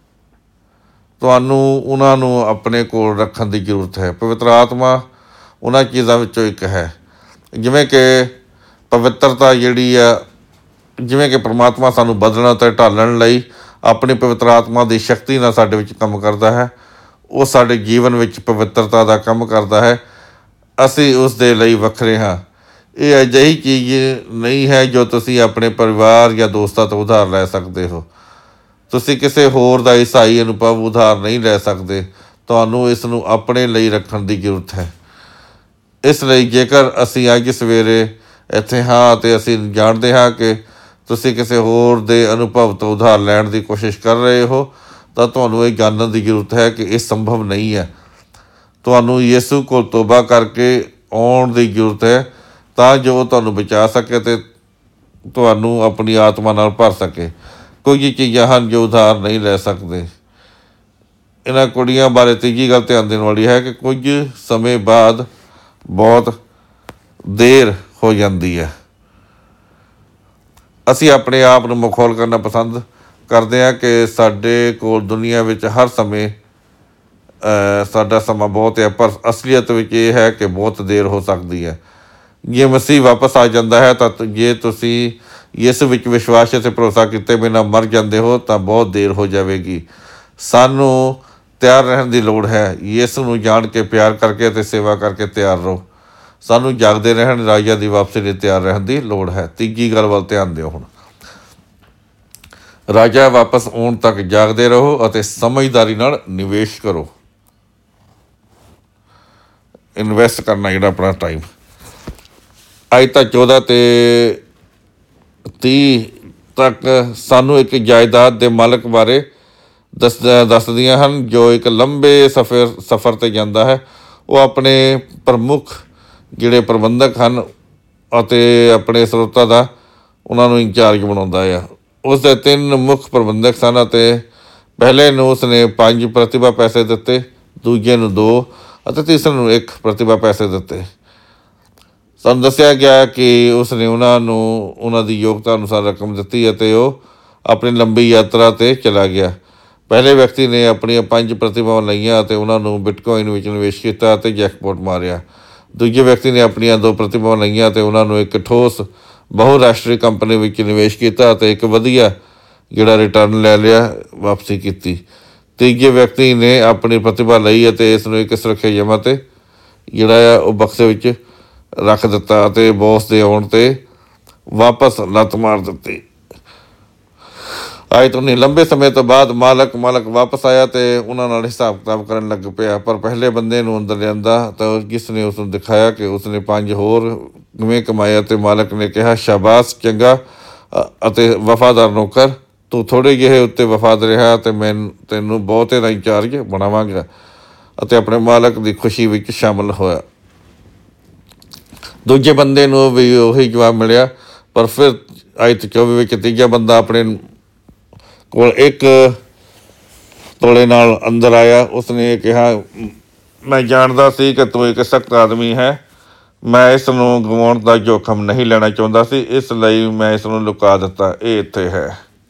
ਤੁਹਾਨੂੰ ਉਹਨਾਂ ਨੂੰ ਆਪਣੇ ਕੋਲ ਰੱਖਣ ਦੀ ਜ਼ਰੂਰਤ ਹੈ। ਪਵਿੱਤਰ ਆਤਮਾ ਉਹਨਾਂ ਚੀਜ਼ਾਂ ਵਿੱਚੋਂ ਇੱਕ ਹੈ। ਜਿਵੇਂ ਕਿ ਪਵਿੱਤਰਤਾ ਜਿਹੜੀ ਆ, ਜਿਵੇਂ ਕਿ ਪਰਮਾਤਮਾ ਸਾਨੂੰ ਬਦਲਣ ਅਤੇ ਢਾਲਣ ਲਈ ਆਪਣੀ ਪਵਿੱਤਰ ਆਤਮਾ ਦੀ ਸ਼ਕਤੀ ਨਾਲ ਸਾਡੇ ਵਿੱਚ ਕੰਮ ਕਰਦਾ ਹੈ। ਉਹ ਸਾਡੇ ਜੀਵਨ ਵਿੱਚ ਪਵਿੱਤਰਤਾ ਦਾ ਕੰਮ ਕਰਦਾ ਹੈ। ਅਸੀਂ ਉਸ ਦੇ ਲਈ ਵੱਖਰੇ ਹਾਂ। ਇਹ ਅਜਿਹੀ ਚੀਜ਼ ਨਹੀਂ ਹੈ ਜੋ ਤੁਸੀਂ ਆਪਣੇ ਪਰਿਵਾਰ ਜਾਂ ਦੋਸਤਾਂ ਤੋਂ ਉਧਾਰ ਲੈ ਸਕਦੇ ਹੋ। ਤੁਸੀਂ ਕਿਸੇ ਹੋਰ ਦਾ ਈਸਾਈ ਅਨੁਭਵ ਉਧਾਰ ਨਹੀਂ ਲੈ ਸਕਦੇ। ਤੁਹਾਨੂੰ ਇਸ ਨੂੰ ਆਪਣੇ ਲਈ ਰੱਖਣ ਦੀ ਜ਼ਰੂਰਤ ਹੈ। ਇਸ ਲਈ ਜੇਕਰ ਅਸੀਂ ਅੱਜ ਸਵੇਰੇ ਇੱਥੇ ਹਾਂ ਅਤੇ ਅਸੀਂ ਜਾਣਦੇ ਹਾਂ ਕਿ ਤੁਸੀਂ ਕਿਸੇ ਹੋਰ ਦੇ ਅਨੁਭਵ ਤੋਂ ਉਧਾਰ ਲੈਣ ਦੀ ਕੋਸ਼ਿਸ਼ ਕਰ ਰਹੇ ਹੋ, ਤਾਂ ਤੁਹਾਨੂੰ ਇਹ ਜਾਣਨ ਦੀ ਜ਼ਰੂਰਤ ਹੈ ਕਿ ਇਹ ਸੰਭਵ ਨਹੀਂ ਹੈ। ਤੁਹਾਨੂੰ ਯਿਸੂ ਕੋਲ ਤੋਬਾ ਕਰਕੇ ਆਉਣ ਦੀ ਜ਼ਰੂਰਤ ਹੈ, ਤਾਂ ਜੋ ਉਹ ਤੁਹਾਨੂੰ ਬਚਾ ਸਕੇ ਅਤੇ ਤੁਹਾਨੂੰ ਆਪਣੀ ਆਤਮਾ ਨਾਲ ਭਰ ਸਕੇ। ਕੁਝ ਚੀਜ਼ਾਂ ਹਨ ਜੋ ਉਧਾਰ ਨਹੀਂ ਲੈ ਸਕਦੇ। ਇਹਨਾਂ ਕੁੜੀਆਂ ਬਾਰੇ ਤੀਜੀ ਗੱਲ ਧਿਆਨ ਦੇਣ ਵਾਲੀ ਹੈ ਕਿ ਕੁਝ ਸਮੇਂ ਬਾਅਦ ਬਹੁਤ ਦੇਰ ਹੋ ਜਾਂਦੀ ਹੈ। ਅਸੀਂ ਆਪਣੇ ਆਪ ਨੂੰ ਮਖੌਲ ਕਰਨਾ ਪਸੰਦ ਕਰਦੇ ਹਾਂ ਕਿ ਸਾਡੇ ਕੋਲ ਦੁਨੀਆ ਵਿੱਚ ਹਰ ਸਮੇਂ ਸਾਡਾ ਸਮਾਂ ਬਹੁਤ ਹੈ, ਪਰ ਅਸਲੀਅਤ ਵਿੱਚ ਇਹ ਹੈ ਕਿ ਬਹੁਤ ਦੇਰ ਹੋ ਸਕਦੀ ਹੈ। ਜੇ ਮਸੀਹ ਵਾਪਸ ਆ ਜਾਂਦਾ ਹੈ, ਤਾਂ ਜੇ ਤੁਸੀਂ ਇਸ ਵਿੱਚ ਵਿਸ਼ਵਾਸ ਅਤੇ ਭਰੋਸਾ ਕੀਤੇ ਬਿਨਾਂ ਮਰ ਜਾਂਦੇ ਹੋ, ਤਾਂ ਬਹੁਤ ਦੇਰ ਹੋ ਜਾਵੇਗੀ। ਸਾਨੂੰ ਤਿਆਰ ਰਹਿਣ ਦੀ ਲੋੜ ਹੈ। ਯਿਸੂ ਨੂੰ ਜਾਣ ਕੇ, ਪਿਆਰ ਕਰਕੇ ਅਤੇ ਸੇਵਾ ਕਰਕੇ ਤਿਆਰ ਰਹੋ। ਸਾਨੂੰ ਜਾਗਦੇ ਰਹਿਣ, ਰਾਜਾ ਦੀ ਵਾਪਸੀ ਲਈ ਤਿਆਰ ਰਹਿਣ ਦੀ ਲੋੜ ਹੈ। ਤੀਜੀ ਗੱਲ ਵੱਲ ਧਿਆਨ ਦਿਓ। ਹੁਣ ਰਾਜਾ ਵਾਪਸ ਆਉਣ ਤੱਕ ਜਾਗਦੇ ਰਹੋ ਅਤੇ ਸਮਝਦਾਰੀ ਨਾਲ ਨਿਵੇਸ਼ ਕਰੋ। ਇਨਵੈਸਟ ਕਰਨਾ ਜਿਹੜਾ ਆਪਣਾ ਟਾਈਮ। ਅੱਜ ਤਾਂ 14 ਤੇ 30 ਤੱਕ ਸਾਨੂੰ ਇੱਕ ਜਾਇਦਾਦ ਦੇ ਮਾਲਕ ਬਾਰੇ ਦੱਸਦੀਆਂ ਹਨ ਜੋ ਇੱਕ ਲੰਬੇ ਸਫ਼ਰ 'ਤੇ ਜਾਂਦਾ ਹੈ। ਉਹ ਆਪਣੇ ਪ੍ਰਮੁੱਖ ਜਿਹੜੇ ਪ੍ਰਬੰਧਕ ਹਨ ਅਤੇ ਆਪਣੇ ਸਰੋਤਾਂ ਦਾ ਉਹਨਾਂ ਨੂੰ ਇੰਚਾਰਜ ਬਣਾਉਂਦਾ ਆ। ਉਸ ਦੇ 3 ਮੁੱਖ ਪ੍ਰਬੰਧਕ ਸਨ ਅਤੇ ਪਹਿਲੇ ਨੂੰ ਉਸਨੇ 5 ਪ੍ਰਤਿਭਾ ਪੈਸੇ ਦਿੱਤੇ, ਦੂਜੇ ਨੂੰ 2 ਅਤੇ ਤੀਸਰੇ ਨੂੰ 1 ਪ੍ਰਤਿਭਾ ਪੈਸੇ ਦਿੱਤੇ। ਸਾਨੂੰ ਦੱਸਿਆ ਗਿਆ ਕਿ ਉਸਨੇ ਉਹਨਾਂ ਨੂੰ ਉਹਨਾਂ ਦੀ ਯੋਗਤਾ ਅਨੁਸਾਰ ਰਕਮ ਦਿੱਤੀ ਅਤੇ ਉਹ ਆਪਣੀ ਲੰਬੀ ਯਾਤਰਾ 'ਤੇ ਚਲਾ ਗਿਆ। ਪਹਿਲੇ ਵਿਅਕਤੀ ਨੇ ਆਪਣੀਆਂ 5 ਪ੍ਰਤਿਭਾਵਾਂ ਲਈਆਂ ਅਤੇ ਉਹਨਾਂ ਨੂੰ ਬਿਟਕੋਇਨ ਵਿੱਚ ਨਿਵੇਸ਼ ਕੀਤਾ ਅਤੇ ਜੈਕਪੋਟ ਮਾਰਿਆ। ਦੂਜੇ ਵਿਅਕਤੀ ਨੇ ਆਪਣੀਆਂ 2 ਪ੍ਰਤਿਭਾਵਾਂ ਲਈਆਂ ਅਤੇ ਉਹਨਾਂ ਨੂੰ ਇੱਕ ਠੋਸ ਬਹੁਰਾਸ਼ਟਰੀ ਕੰਪਨੀ ਵਿੱਚ ਨਿਵੇਸ਼ ਕੀਤਾ ਅਤੇ ਇੱਕ ਵਧੀਆ ਜਿਹੜਾ ਰਿਟਰਨ ਲੈ ਲਿਆ, ਵਾਪਸੀ ਕੀਤੀ। ਤੀਜੇ ਵਿਅਕਤੀ ਨੇ ਆਪਣੀ ਪ੍ਰਤਿਭਾ ਲਈ ਅਤੇ ਇਸ ਨੂੰ ਇੱਕ ਸੁਰੱਖਿਆ ਜਮ੍ਹਾਂ 'ਤੇ ਜਿਹੜਾ ਆ ਉਹ ਬਕਸੇ ਵਿੱਚ ਰੱਖ ਦਿੱਤਾ ਅਤੇ ਬੌਸ ਦੇ ਆਉਣ 'ਤੇ ਵਾਪਸ ਲੱਤ ਮਾਰ ਦਿੱਤੀ। ਅੱਜ ਤੋਂ ਨਹੀਂ ਲੰਬੇ ਸਮੇਂ ਤੋਂ ਬਾਅਦ ਮਾਲਕ ਵਾਪਸ ਆਇਆ ਅਤੇ ਉਹਨਾਂ ਨਾਲ ਹਿਸਾਬ ਕਿਤਾਬ ਕਰਨ ਲੱਗ ਪਿਆ। ਪਰ ਪਹਿਲੇ ਬੰਦੇ ਨੂੰ ਅੰਦਰ ਲਿਆਂਦਾ ਤਾਂ ਕਿਸ ਨੇ ਉਸ ਨੂੰ ਦਿਖਾਇਆ ਕਿ ਉਸਨੇ 5 ਹੋਰ ਕਿਵੇਂ ਕਮਾਇਆ, ਅਤੇ ਮਾਲਕ ਨੇ ਕਿਹਾ, ਸ਼ਾਬਾਸ਼, ਚੰਗਾ ਅਤੇ ਵਫਾਦਾਰ ਨੌਕਰ, ਤੂੰ ਥੋੜ੍ਹੇ ਜਿਹੇ ਉੱਤੇ ਵਫਾਦ ਰਿਹਾ ਅਤੇ ਮੈਂ ਤੈਨੂੰ ਬਹੁਤੇ ਦਾ ਇੰਚਾਰਜ ਬਣਾਵਾਂਗਾ, ਅਤੇ ਆਪਣੇ ਮਾਲਕ ਦੀ ਖੁਸ਼ੀ ਵਿੱਚ ਸ਼ਾਮਲ ਹੋਇਆ। ਦੂਜੇ ਬੰਦੇ ਨੂੰ ਵੀ ਉਹੀ ਜਵਾਬ ਮਿਲਿਆ। ਪਰ ਫਿਰ ਆਇਤ 24 ਵਿੱਚ ਤੀਜਾ ਬੰਦਾ ਆਪਣੇ ਕੋਲ 1 ਤੋਲੇ ਨਾਲ ਅੰਦਰ ਆਇਆ। ਉਸਨੇ ਕਿਹਾ, ਮੈਂ ਜਾਣਦਾ ਸੀ ਕਿ ਤੂੰ ਇੱਕ ਸਖਤ ਆਦਮੀ ਹੈ। ਮੈਂ ਇਸ ਨੂੰ ਗਵਾਉਣ ਦਾ ਜੋਖਮ ਨਹੀਂ ਲੈਣਾ ਚਾਹੁੰਦਾ ਸੀ, ਇਸ ਲਈ ਮੈਂ ਇਸ ਨੂੰ ਲੁਕਾ ਦਿੱਤਾ। ਇਹ ਇੱਥੇ ਹੈ।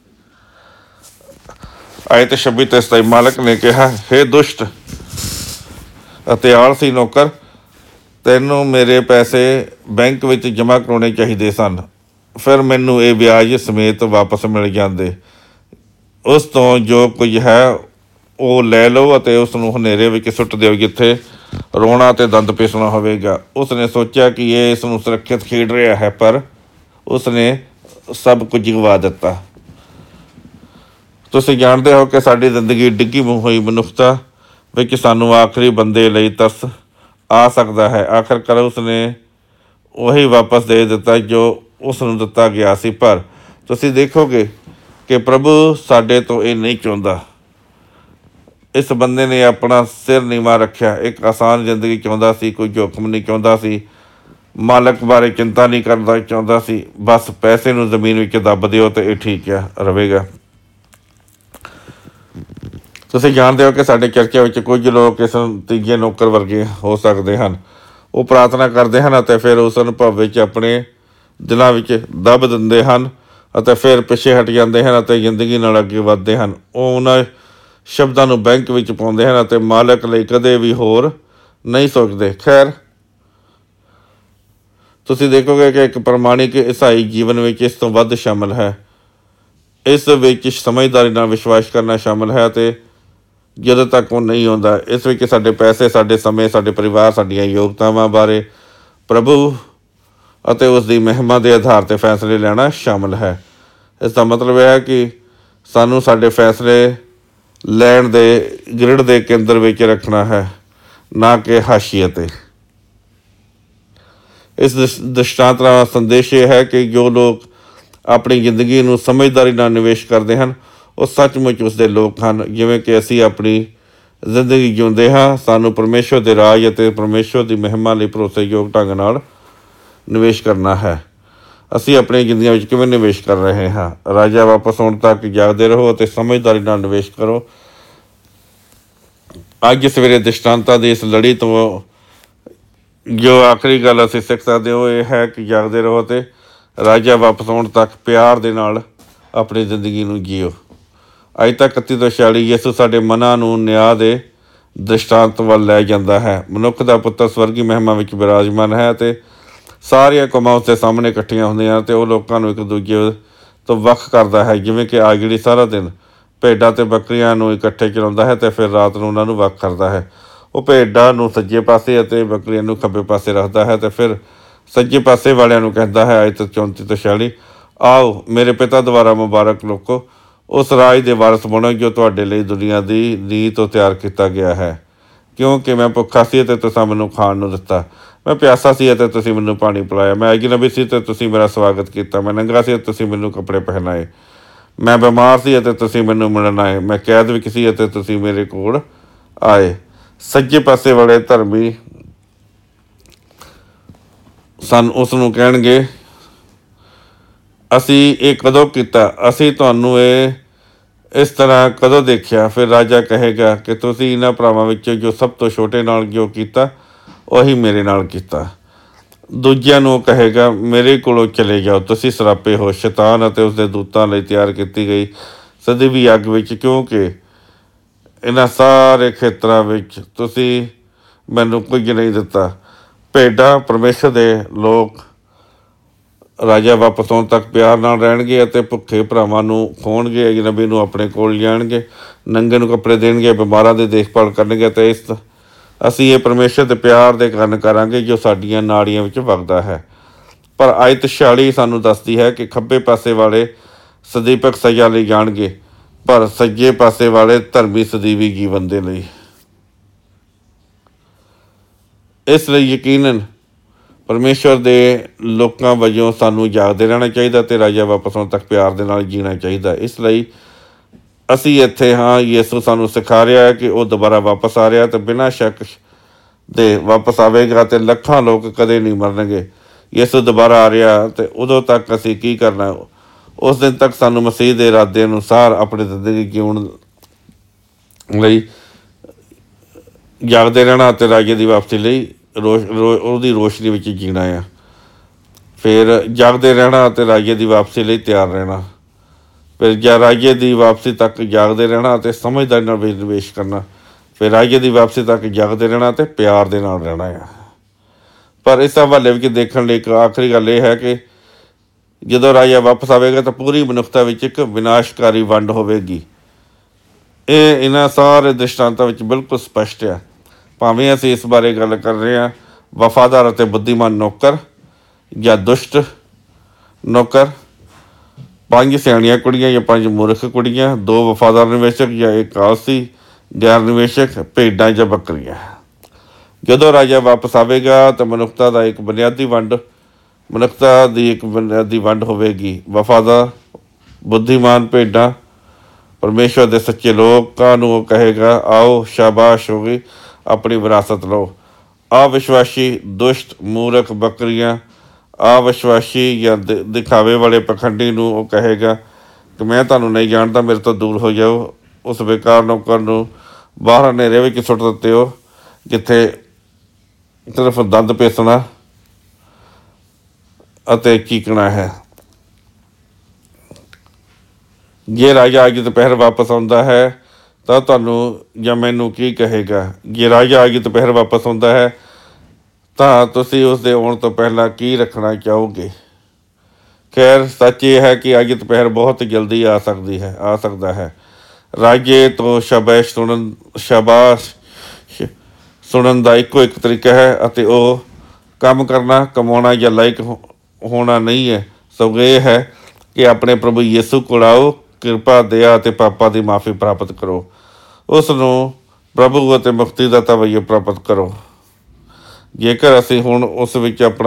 ਆਇਤ 26 ਤੇ 27 ਮਾਲਕ ਨੇ ਕਿਹਾ, ਹੇ ਦੁਸ਼ਟ ਅਤੇ ਆਲਸੀ ਨੌਕਰ, ਤੈਨੂੰ ਮੇਰੇ ਪੈਸੇ ਬੈਂਕ ਵਿੱਚ ਜਮ੍ਹਾਂ ਕਰਾਉਣੇ ਚਾਹੀਦੇ ਸਨ, ਫਿਰ ਮੈਨੂੰ ਇਹ ਵਿਆਜ ਸਮੇਤ ਵਾਪਸ ਮਿਲ ਜਾਂਦੇ। ਉਸ ਤੋਂ ਜੋ ਕੁਝ ਹੈ ਉਹ ਲੈ ਲਓ ਅਤੇ ਉਸ ਨੂੰ ਹਨੇਰੇ ਵਿੱਚ ਸੁੱਟ ਦਿਓ, ਜਿੱਥੇ ਰੋਣਾ ਅਤੇ ਦੰਦ ਪਿਸਣਾ ਹੋਵੇਗਾ। ਉਸਨੇ ਸੋਚਿਆ ਕਿ ਇਹ ਇਸ ਨੂੰ ਸੁਰੱਖਿਅਤ ਖੇਡ ਰਿਹਾ ਹੈ, ਪਰ ਉਸਨੇ ਸਭ ਕੁਝ ਗਵਾ ਦਿੱਤਾ। ਤੁਸੀਂ ਜਾਣਦੇ ਹੋ ਕਿ ਸਾਡੀ ਜ਼ਿੰਦਗੀ ਡਿੱਗੀ ਹੋਈ ਮਨੁੱਖਤਾ ਵਿੱਚ ਸਾਨੂੰ ਆਖਰੀ ਬੰਦੇ ਲਈ ਤਰਸ ਆ ਸਕਦਾ ਹੈ। ਆਖਰਕਾਰ ਉਸਨੇ ਉਹੀ ਵਾਪਸ ਦੇ ਦਿੱਤਾ ਜੋ ਉਸ ਨੂੰ ਦਿੱਤਾ ਗਿਆ ਸੀ। ਪਰ ਤੁਸੀਂ ਦੇਖੋਗੇ ਕਿ ਪ੍ਰਭੂ ਸਾਡੇ ਤੋਂ ਇਹ ਨਹੀਂ ਚਾਹੁੰਦਾ। ਇਸ ਬੰਦੇ ਨੇ ਆਪਣਾ ਸਿਰ ਨੀਵਾਂ ਰੱਖਿਆ, ਇੱਕ ਆਸਾਨ ਜ਼ਿੰਦਗੀ ਚਾਹੁੰਦਾ ਸੀ, ਕੋਈ ਜੋਖਮ ਨਹੀਂ ਚਾਹੁੰਦਾ ਸੀ, ਮਾਲਕ ਬਾਰੇ ਚਿੰਤਾ ਨਹੀਂ ਕਰਨਾ ਚਾਹੁੰਦਾ ਸੀ। ਬਸ ਪੈਸੇ ਨੂੰ ਜ਼ਮੀਨ ਵਿੱਚ ਦੱਬ ਦਿਓ ਅਤੇ ਇਹ ਠੀਕ ਰਹੇਗਾ। ਤੁਸੀਂ ਜਾਣਦੇ ਹੋ ਕਿ ਸਾਡੇ ਚਰਚਾ ਵਿੱਚ ਕੁਝ ਲੋਕ ਇਸ ਤੀਜੇ ਨੌਕਰ ਵਰਗੇ ਹੋ ਸਕਦੇ ਹਨ। ਉਹ ਪ੍ਰਾਰਥਨਾ ਕਰਦੇ ਹਨ ਅਤੇ ਫਿਰ ਉਸ ਅਨੁਭਵ ਵਿੱਚ ਆਪਣੇ ਦਿਲਾਂ ਵਿੱਚ ਦੱਬ ਦਿੰਦੇ ਹਨ ਅਤੇ ਫਿਰ ਪਿੱਛੇ ਹਟ ਜਾਂਦੇ ਹਨ ਅਤੇ ਜ਼ਿੰਦਗੀ ਨਾਲ ਅੱਗੇ ਵੱਧਦੇ ਹਨ। ਉਹ ਉਹਨਾਂ ਸ਼ਬਦਾਂ ਨੂੰ ਬੈਂਕ ਵਿੱਚ ਪਾਉਂਦੇ ਹਨ ਅਤੇ ਮਾਲਕ ਲਈ ਕਦੇ ਵੀ ਹੋਰ ਨਹੀਂ ਸੋਚਦੇ। ਖੈਰ, ਤੁਸੀਂ ਦੇਖੋਗੇ ਕਿ ਇੱਕ ਪ੍ਰਮਾਣਿਕ ਈਸਾਈ ਜੀਵਨ ਵਿੱਚ ਇਸ ਤੋਂ ਵੱਧ ਸ਼ਾਮਲ ਹੈ। ਇਸ ਵਿੱਚ ਸਮਝਦਾਰੀ ਨਾਲ ਵਿਸ਼ਵਾਸ ਕਰਨਾ ਸ਼ਾਮਲ ਹੈ ਅਤੇ ਜਦੋਂ ਤੱਕ ਉਹ ਨਹੀਂ ਆਉਂਦਾ, ਇਸ ਵਿੱਚ ਸਾਡੇ ਪੈਸੇ, ਸਾਡੇ ਸਮੇਂ, ਸਾਡੇ ਪਰਿਵਾਰ, ਸਾਡੀਆਂ ਯੋਗਤਾਵਾਂ ਬਾਰੇ ਪ੍ਰਭੂ ਅਤੇ ਉਸ ਦੀ ਮਹਿਮਾ ਦੇ ਆਧਾਰ 'ਤੇ ਫੈਸਲੇ ਲੈਣਾ ਸ਼ਾਮਲ ਹੈ। ਇਸ ਦਾ ਮਤਲਬ ਇਹ ਹੈ ਕਿ ਸਾਨੂੰ ਸਾਡੇ ਫੈਸਲੇ ਲੈਣ ਦੇ ਗ੍ਰਿਡ ਦੇ ਕੇਂਦਰ ਵਿੱਚ ਰੱਖਣਾ ਹੈ, ਨਾ ਕਿ ਹਾਸ਼ੀਏ 'ਤੇ। ਇਸ ਦ੍ਰਿਸ਼ਟਾਂਤ ਦਾ ਸੰਦੇਸ਼ ਇਹ ਹੈ ਕਿ ਜੋ ਲੋਕ ਆਪਣੀ ਜ਼ਿੰਦਗੀ ਨੂੰ ਸਮਝਦਾਰੀ ਨਾਲ ਨਿਵੇਸ਼ ਕਰਦੇ ਹਨ, ਉਹ ਸੱਚਮੁੱਚ ਉਸਦੇ ਲੋਕ ਹਨ। ਜਿਵੇਂ ਕਿ ਅਸੀਂ ਆਪਣੀ ਜ਼ਿੰਦਗੀ ਜਿਉਂਦੇ ਹਾਂ, ਸਾਨੂੰ ਪਰਮੇਸ਼ਵਰ ਦੇ ਰਾਜ ਅਤੇ ਪਰਮੇਸ਼ਵਰ ਦੀ ਮਹਿਮਾ ਲਈ ਭਰੋਸੇਯੋਗ ਢੰਗ ਨਾਲ ਨਿਵੇਸ਼ ਕਰਨਾ ਹੈ। ਅਸੀਂ ਆਪਣੀਆਂ ਜ਼ਿੰਦਗੀਆਂ ਵਿੱਚ ਕਿਵੇਂ ਨਿਵੇਸ਼ ਕਰ ਰਹੇ ਹਾਂ? ਰਾਜਾ ਵਾਪਸ ਆਉਣ ਤੱਕ ਜਾਗਦੇ ਰਹੋ ਅਤੇ ਸਮਝਦਾਰੀ ਨਾਲ ਨਿਵੇਸ਼ ਕਰੋ। ਅੱਜ ਸਵੇਰੇ ਦ੍ਰਿਸ਼ਟਾਂਤਾਂ ਦੀ ਇਸ ਲੜੀ ਤੋਂ ਜੋ ਆਖਰੀ ਗੱਲ ਅਸੀਂ ਸਿੱਖ ਸਕਦੇ ਹੋ ਇਹ ਹੈ ਕਿ ਜਾਗਦੇ ਰਹੋ ਅਤੇ ਰਾਜਾ ਵਾਪਸ ਆਉਣ ਤੱਕ ਪਿਆਰ ਦੇ ਨਾਲ ਆਪਣੀ ਜ਼ਿੰਦਗੀ ਨੂੰ ਜੀਓ। ਅੱਜ ਤੱਕ 31 ਤੋਂ 46 ਯਿਸੂ ਸਾਡੇ ਮਨਾਂ ਨੂੰ ਨਿਆਂ ਦੇ ਦ੍ਰਿਸ਼ਟਾਂਤ ਵੱਲ ਲੈ ਜਾਂਦਾ ਹੈ। ਮਨੁੱਖ ਦਾ ਪੁੱਤਰ ਸਵਰਗੀ ਮਹਿਮਾ ਵਿੱਚ ਬਿਰਾਜਮਾਨ ਹੈ ਅਤੇ ਸਾਰੀਆਂ ਕੌਮਾਂ ਉਸ ਦੇ ਸਾਹਮਣੇ ਇਕੱਠੀਆਂ ਹੁੰਦੀਆਂ ਅਤੇ ਉਹ ਲੋਕਾਂ ਨੂੰ ਇੱਕ ਦੂਜੇ ਤੋਂ ਵੱਖ ਕਰਦਾ ਹੈ। ਜਿਵੇਂ ਕਿ ਆਗੜੀ ਸਾਰਾ ਦਿਨ ਭੇਡਾਂ ਅਤੇ ਬੱਕਰੀਆਂ ਨੂੰ ਇਕੱਠੇ ਚਲਾਉਂਦਾ ਹੈ ਅਤੇ ਫਿਰ ਰਾਤ ਨੂੰ ਉਹਨਾਂ ਨੂੰ ਵੱਖ ਕਰਦਾ ਹੈ। ਉਹ ਭੇਡਾਂ ਨੂੰ ਸੱਜੇ ਪਾਸੇ ਅਤੇ ਬੱਕਰੀਆਂ ਨੂੰ ਖੱਬੇ ਪਾਸੇ ਰੱਖਦਾ ਹੈ ਅਤੇ ਫਿਰ ਸੱਜੇ ਪਾਸੇ ਵਾਲਿਆਂ ਨੂੰ ਕਹਿੰਦਾ ਹੈ, ਆਇਤ 34 ਤੋਂ 46, ਆਓ ਮੇਰੇ ਪਿਤਾ ਦੁਆਰਾ ਮੁਬਾਰਕ ਲੋਕੋ, ਉਸ ਰਾਜ ਦੇ ਵਾਰਸ ਬਣੋ ਜੋ ਤੁਹਾਡੇ ਲਈ ਦੁਨੀਆ ਦੀ ਨੀਂਹ ਤੋਂ ਤਿਆਰ ਕੀਤਾ ਗਿਆ ਹੈ। ਕਿਉਂਕਿ ਮੈਂ ਭੁੱਖਾ ਸੀ ਅਤੇ ਤੁਸੀਂ ਮੈਨੂੰ ਖਾਣ ਨੂੰ ਦਿੱਤਾ, ਮੈਂ ਪਿਆਸਾ ਸੀ ਅਤੇ ਤੁਸੀਂ ਮੈਨੂੰ ਪਾਣੀ ਪਿਲਾਇਆ, ਮੈਂ ਅਜਨਬੀ ਸੀ ਅਤੇ ਤੁਸੀਂ ਮੇਰਾ ਸਵਾਗਤ ਕੀਤਾ, ਮੈਂ ਨੰਗਾ ਸੀ ਅਤੇ ਤੁਸੀਂ ਮੈਨੂੰ ਕੱਪੜੇ ਪਹਿਨਾਏ, ਮੈਂ ਬਿਮਾਰ ਸੀ ਅਤੇ ਤੁਸੀਂ ਮੈਨੂੰ ਮਿਲਣ ਆਏ, ਮੈਂ ਕੈਦ ਵਿੱਚ ਸੀ ਅਤੇ ਤੁਸੀਂ ਮੇਰੇ ਕੋਲ ਆਏ। ਸੱਜੇ ਪਾਸੇ ਵਾਲੇ ਧਰਮੀ ਉਸ ਨੂੰ ਕਹਿਣਗੇ, ਅਸੀਂ ਇਹ ਕਦੋਂ ਕੀਤਾ? ਅਸੀਂ ਤੁਹਾਨੂੰ ਇਸ ਤਰ੍ਹਾਂ ਕਦੋਂ ਦੇਖਿਆ? ਫਿਰ ਰਾਜਾ ਕਹੇਗਾ ਕਿ ਤੁਸੀਂ ਇਹਨਾਂ ਭਰਾਵਾਂ ਵਿੱਚੋਂ ਜੋ ਸਭ ਤੋਂ ਛੋਟੇ ਨਾਲ ਜੋ ਕੀਤਾ, ਉਹੀ ਮੇਰੇ ਨਾਲ ਕੀਤਾ। ਦੂਜਿਆਂ ਨੂੰ ਕਹੇਗਾ, ਮੇਰੇ ਕੋਲੋਂ ਚਲੇ ਜਾਓ, ਤੁਸੀਂ ਸਰਾਪੇ ਹੋ ਸ਼ੈਤਾਨ ਅਤੇ ਉਸਦੇ ਦੂਤਾਂ ਲਈ ਤਿਆਰ ਕੀਤੀ ਗਈ ਸਦੀਵੀ ਅੱਗ ਵਿੱਚ, ਕਿਉਂਕਿ ਇਹਨਾਂ ਸਾਰੇ ਖੇਤਰਾਂ ਵਿੱਚ ਤੁਸੀਂ ਮੈਨੂੰ ਕੁਝ ਨਹੀਂ ਦਿੱਤਾ। ਭੇਡਾਂ ਪਰਮੇਸ਼ਰ ਦੇ ਲੋਕ ਰਾਜਾ ਵਾਪਸ ਆਉਣ ਤੱਕ ਪਿਆਰ ਨਾਲ ਰਹਿਣਗੇ ਅਤੇ ਭੁੱਖੇ ਭਰਾਵਾਂ ਨੂੰ ਖਵਾਉਣਗੇ, ਅਜਨਬੀ ਨੂੰ ਆਪਣੇ ਕੋਲ ਲਿਆਉਣਗੇ, ਨੰਗੇ ਨੂੰ ਕੱਪੜੇ ਦੇਣਗੇ, ਬਿਮਾਰਾਂ ਦੀ ਦੇਖਭਾਲ ਕਰਨਗੇ ਅਸੀਂ ਇਹ ਪਰਮੇਸ਼ਰ ਦੇ ਪਿਆਰ ਦੇ ਕਾਰਨ ਕਰਾਂਗੇ ਜੋ ਸਾਡੀਆਂ ਨਾੜੀਆਂ ਵਿੱਚ ਵਗਦਾ ਹੈ। ਪਰ ਆਇਤ 46 ਸਾਨੂੰ ਦੱਸਦੀ ਹੈ ਕਿ ਖੱਬੇ ਪਾਸੇ ਵਾਲੇ ਸਦੀਵਕ ਸਜ਼ਾ ਲਈ ਜਾਣਗੇ, ਪਰ ਸੱਜੇ ਪਾਸੇ ਵਾਲੇ ਧਰਮੀ ਸਦੀਵੀ ਜੀਵਨ ਦੇ ਲਈ। ਇਸ ਲਈ ਯਕੀਨਨ ਪਰਮੇਸ਼ਰ ਦੇ ਲੋਕਾਂ ਵਜੋਂ ਸਾਨੂੰ ਜਾਗਦੇ ਰਹਿਣਾ ਚਾਹੀਦਾ ਅਤੇ ਰਾਜਾ ਵਾਪਸ ਆਉਣ ਤੱਕ ਪਿਆਰ ਦੇ ਨਾਲ ਜੀਣਾ ਚਾਹੀਦਾ। ਇਸ ਲਈ ਅਸੀਂ ਇੱਥੇ ਹਾਂ। ਯਿਸੂ ਸਾਨੂੰ ਸਿਖਾ ਰਿਹਾ ਹੈ ਕਿ ਉਹ ਦੁਬਾਰਾ ਵਾਪਸ ਆ ਰਿਹਾ ਅਤੇ ਬਿਨਾਂ ਸ਼ੱਕ ਦੇ ਵਾਪਸ ਆਵੇਗਾ ਅਤੇ ਲੱਖਾਂ ਲੋਕ ਕਦੇ ਨਹੀਂ ਮਰਨਗੇ। ਯਿਸੂ ਦੁਬਾਰਾ ਆ ਰਿਹਾ ਅਤੇ ਉਦੋਂ ਤੱਕ ਅਸੀਂ ਕੀ ਕਰਨਾ? ਉਸ ਦਿਨ ਤੱਕ ਸਾਨੂੰ ਮਸੀਹ ਦੇ ਇਰਾਦੇ ਅਨੁਸਾਰ ਆਪਣੀ ਜ਼ਿੰਦਗੀ ਜਿਉਣ ਲਈ ਜਾਗਦੇ ਰਹਿਣਾ ਅਤੇ ਰਾਜੇ ਦੀ ਵਾਪਸੀ ਲਈ ਉਹਦੀ ਰੋਸ਼ਨੀ ਵਿੱਚ ਜੀਣਾ ਆ। ਫਿਰ ਜਾਗਦੇ ਰਹਿਣਾ ਅਤੇ ਰਾਜੇ ਦੀ ਵਾਪਸੀ ਲਈ ਤਿਆਰ ਰਹਿਣਾ। ਫਿਰ ਰਾਜੇ ਦੀ ਵਾਪਸੀ ਤੱਕ ਜਾਗਦੇ ਰਹਿਣਾ ਅਤੇ ਸਮਝਦਾਰੀ ਨਾਲ ਨਿਵੇਸ਼ ਕਰਨਾ। ਫਿਰ ਰਾਜੇ ਦੀ ਵਾਪਸੀ ਤੱਕ ਜਾਗਦੇ ਰਹਿਣਾ ਅਤੇ ਪਿਆਰ ਦੇ ਨਾਲ ਰਹਿਣਾ ਆ। ਪਰ ਇਸ ਹਵਾਲੇ ਵਿੱਚ ਦੇਖਣ ਲਈ ਇੱਕ ਆਖਰੀ ਗੱਲ ਇਹ ਹੈ ਕਿ ਜਦੋਂ ਰਾਜਾ ਵਾਪਸ ਆਵੇਗਾ ਤਾਂ ਪੂਰੀ ਮਨੁੱਖਤਾ ਵਿੱਚ ਇੱਕ ਵਿਨਾਸ਼ਕਾਰੀ ਵੰਡ ਹੋਵੇਗੀ। ਇਹ ਇਹਨਾਂ ਸਾਰੇ ਦ੍ਰਿਸ਼ਟਾਂਤਾਂ ਵਿੱਚ ਬਿਲਕੁਲ ਸਪਸ਼ਟ ਆ। ਭਾਵੇਂ ਅਸੀਂ ਇਸ ਬਾਰੇ ਗੱਲ ਕਰ ਰਹੇ ਹਾਂ ਵਫਾਦਾਰ ਅਤੇ ਬੁੱਧੀਮਾਨ ਨੌਕਰ ਜਾਂ ਦੁਸ਼ਟ ਨੌਕਰ, 5 ਸਿਆਣੀਆਂ ਕੁੜੀਆਂ ਜਾਂ 5 ਮੂਰਖ ਕੁੜੀਆਂ, 2 ਵਫਾਦਾਰ ਨਿਵੇਸ਼ਕ ਜਾਂ 1 ਆਲਸੀ ਗੈਰ ਨਿਵੇਸ਼ਕ, ਭੇਡਾਂ ਜਾਂ ਬੱਕਰੀਆਂ। ਜਦੋਂ ਰਾਜਾ ਵਾਪਸ ਆਵੇਗਾ ਤਾਂ ਮਨੁੱਖਤਾ ਦੀ ਇੱਕ ਬੁਨਿਆਦੀ ਵੰਡ ਹੋਵੇਗੀ। ਵਫਾਦਾਰ ਬੁੱਧੀਮਾਨ ਭੇਡਾਂ ਪਰਮੇਸ਼ਵਰ ਦੇ ਸੱਚੇ ਲੋਕਾਂ ਨੂੰ ਉਹ ਕਹੇਗਾ, ਆਓ ਸ਼ਾਬਾਸ਼ ਹੋ ਗਈ, ਆਪਣੀ ਵਿਰਾਸਤ ਲਓ। ਅਵਿਸ਼ਵਾਸੀ ਦੁਸ਼ਟ ਮੂਰਖ ਬੱਕਰੀਆਂ, ਅਵਿਸ਼ਵਾਸੀ ਜਾਂ ਦਿਖਾਵੇ ਵਾਲੇ ਪਖੰਡੀ ਨੂੰ ਉਹ ਕਹੇਗਾ ਕਿ ਮੈਂ ਤੁਹਾਨੂੰ ਨਹੀਂ ਜਾਣਦਾ, ਮੇਰੇ ਤੋਂ ਦੂਰ ਹੋ ਜਾਓ। ਉਸ ਬੇਕਾਰ ਨੌਕਰ ਨੂੰ ਬਾਹਰ ਹਨੇਰੇ ਵਿੱਚ ਸੁੱਟ ਦਿੱਤੇ ਹੋ ਜਿੱਥੇ ਸਿਰਫ ਦੰਦ ਪੇਸਣਾ ਅਤੇ ਚੀਕਣਾ ਹੈ। ਜੇ ਰਾਜਾ ਅੱਜ ਦੁਪਹਿਰ ਵਾਪਸ ਆਉਂਦਾ ਹੈ ਤਾਂ ਤੁਹਾਨੂੰ ਜਾਂ ਮੈਨੂੰ ਕੀ ਕਹੇਗਾ? ਜੇ ਰਾਜਾ ਅੱਜ ਦੁਪਹਿਰ ਵਾਪਸ ਆਉਂਦਾ ਹੈ ਤਾਂ ਤੁਸੀਂ ਉਸ ਦੇ ਆਉਣ ਤੋਂ ਪਹਿਲਾਂ ਕੀ ਰੱਖਣਾ ਚਾਹੋਗੇ? ਖੈਰ, ਸੱਚ ਇਹ ਹੈ ਕਿ ਅੱਜ ਦੁਪਹਿਰ ਬਹੁਤ ਜਲਦੀ ਆ ਸਕਦਾ ਹੈ। ਰਾਜੇ ਤੋਂ ਸ਼ਾਬਾਸ਼ ਸੁਣਨ ਦਾ ਇੱਕੋ ਇੱਕ ਤਰੀਕਾ ਹੈ ਅਤੇ ਉਹ ਕੰਮ ਕਰਨਾ, ਕਮਾਉਣਾ ਜਾਂ ਲਾਇਕ ਹੋਣਾ ਨਹੀਂ ਹੈ, ਸਗੋਂ ਇਹ ਹੈ ਕਿ ਆਪਣੇ ਪ੍ਰਭੂ ਯਿਸੂ ਕੋਲ ਆਓ, ਕਿਰਪਾ, ਦਇਆ ਅਤੇ ਪਾਪਾਂ ਦੀ ਮਾਫੀ ਪ੍ਰਾਪਤ ਕਰੋ। ਉਸ ਨੂੰ ਪ੍ਰਭੂ ਅਤੇ ਮੁਕਤੀ ਦਾ ਤਵੱਜੋ ਪ੍ਰਾਪਤ ਕਰੋ। ਜੇਕਰ ਅਸੀਂ ਹੁਣ ਉਸ ਵਿੱਚ ਆਪਣੇ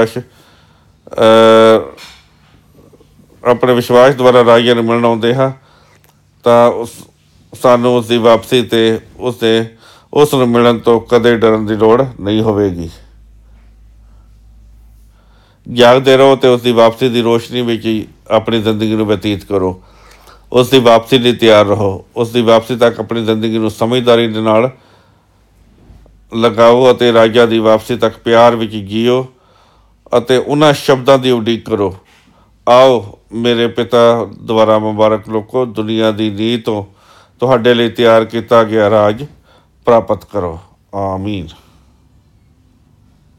ਵਿਸ਼ਵਾਸ ਦੁਆਰਾ ਰਾਜੇ ਨੂੰ ਮਿਲਣ ਆਉਂਦੇ ਹਾਂ ਤਾਂ ਸਾਨੂੰ ਉਸ ਦੀ ਵਾਪਸੀ ਅਤੇ ਉਸ ਨੂੰ ਮਿਲਣ ਤੋਂ ਕਦੇ ਡਰਨ ਦੀ ਲੋੜ ਨਹੀਂ ਹੋਵੇਗੀ। ਜਾਗਦੇ ਰਹੋ ਅਤੇ ਉਸ ਦੀ ਵਾਪਸੀ ਦੀ ਰੋਸ਼ਨੀ ਵਿੱਚ ਹੀ ਆਪਣੀ ਜ਼ਿੰਦਗੀ ਨੂੰ ਬਤੀਤ ਕਰੋ। ਉਸ ਦੀ ਵਾਪਸੀ ਲਈ ਤਿਆਰ ਰਹੋ। ਉਸ ਦੀ ਵਾਪਸੀ ਤੱਕ ਆਪਣੀ ਜ਼ਿੰਦਗੀ ਨੂੰ ਸਮਝਦਾਰੀ ਦੇ ਨਾਲ ਲਗਾਓ ਅਤੇ ਰਾਜਾ ਦੀ ਵਾਪਸੀ ਤੱਕ ਪਿਆਰ ਵਿੱਚ ਜੀਓ ਅਤੇ ਉਹਨਾਂ ਸ਼ਬਦਾਂ ਦੀ ਉਡੀਕ ਕਰੋ, ਆਓ ਮੇਰੇ ਪਿਤਾ ਦੁਆਰਾ ਮੁਬਾਰਕ ਲੋਕੋ, ਦੁਨੀਆ ਦੀ ਨੀਂਹ ਤੋਂ ਤੁਹਾਡੇ ਲਈ ਤਿਆਰ ਕੀਤਾ ਗਿਆ ਰਾਜ ਪ੍ਰਾਪਤ ਕਰੋ। ਆਮੀਨ।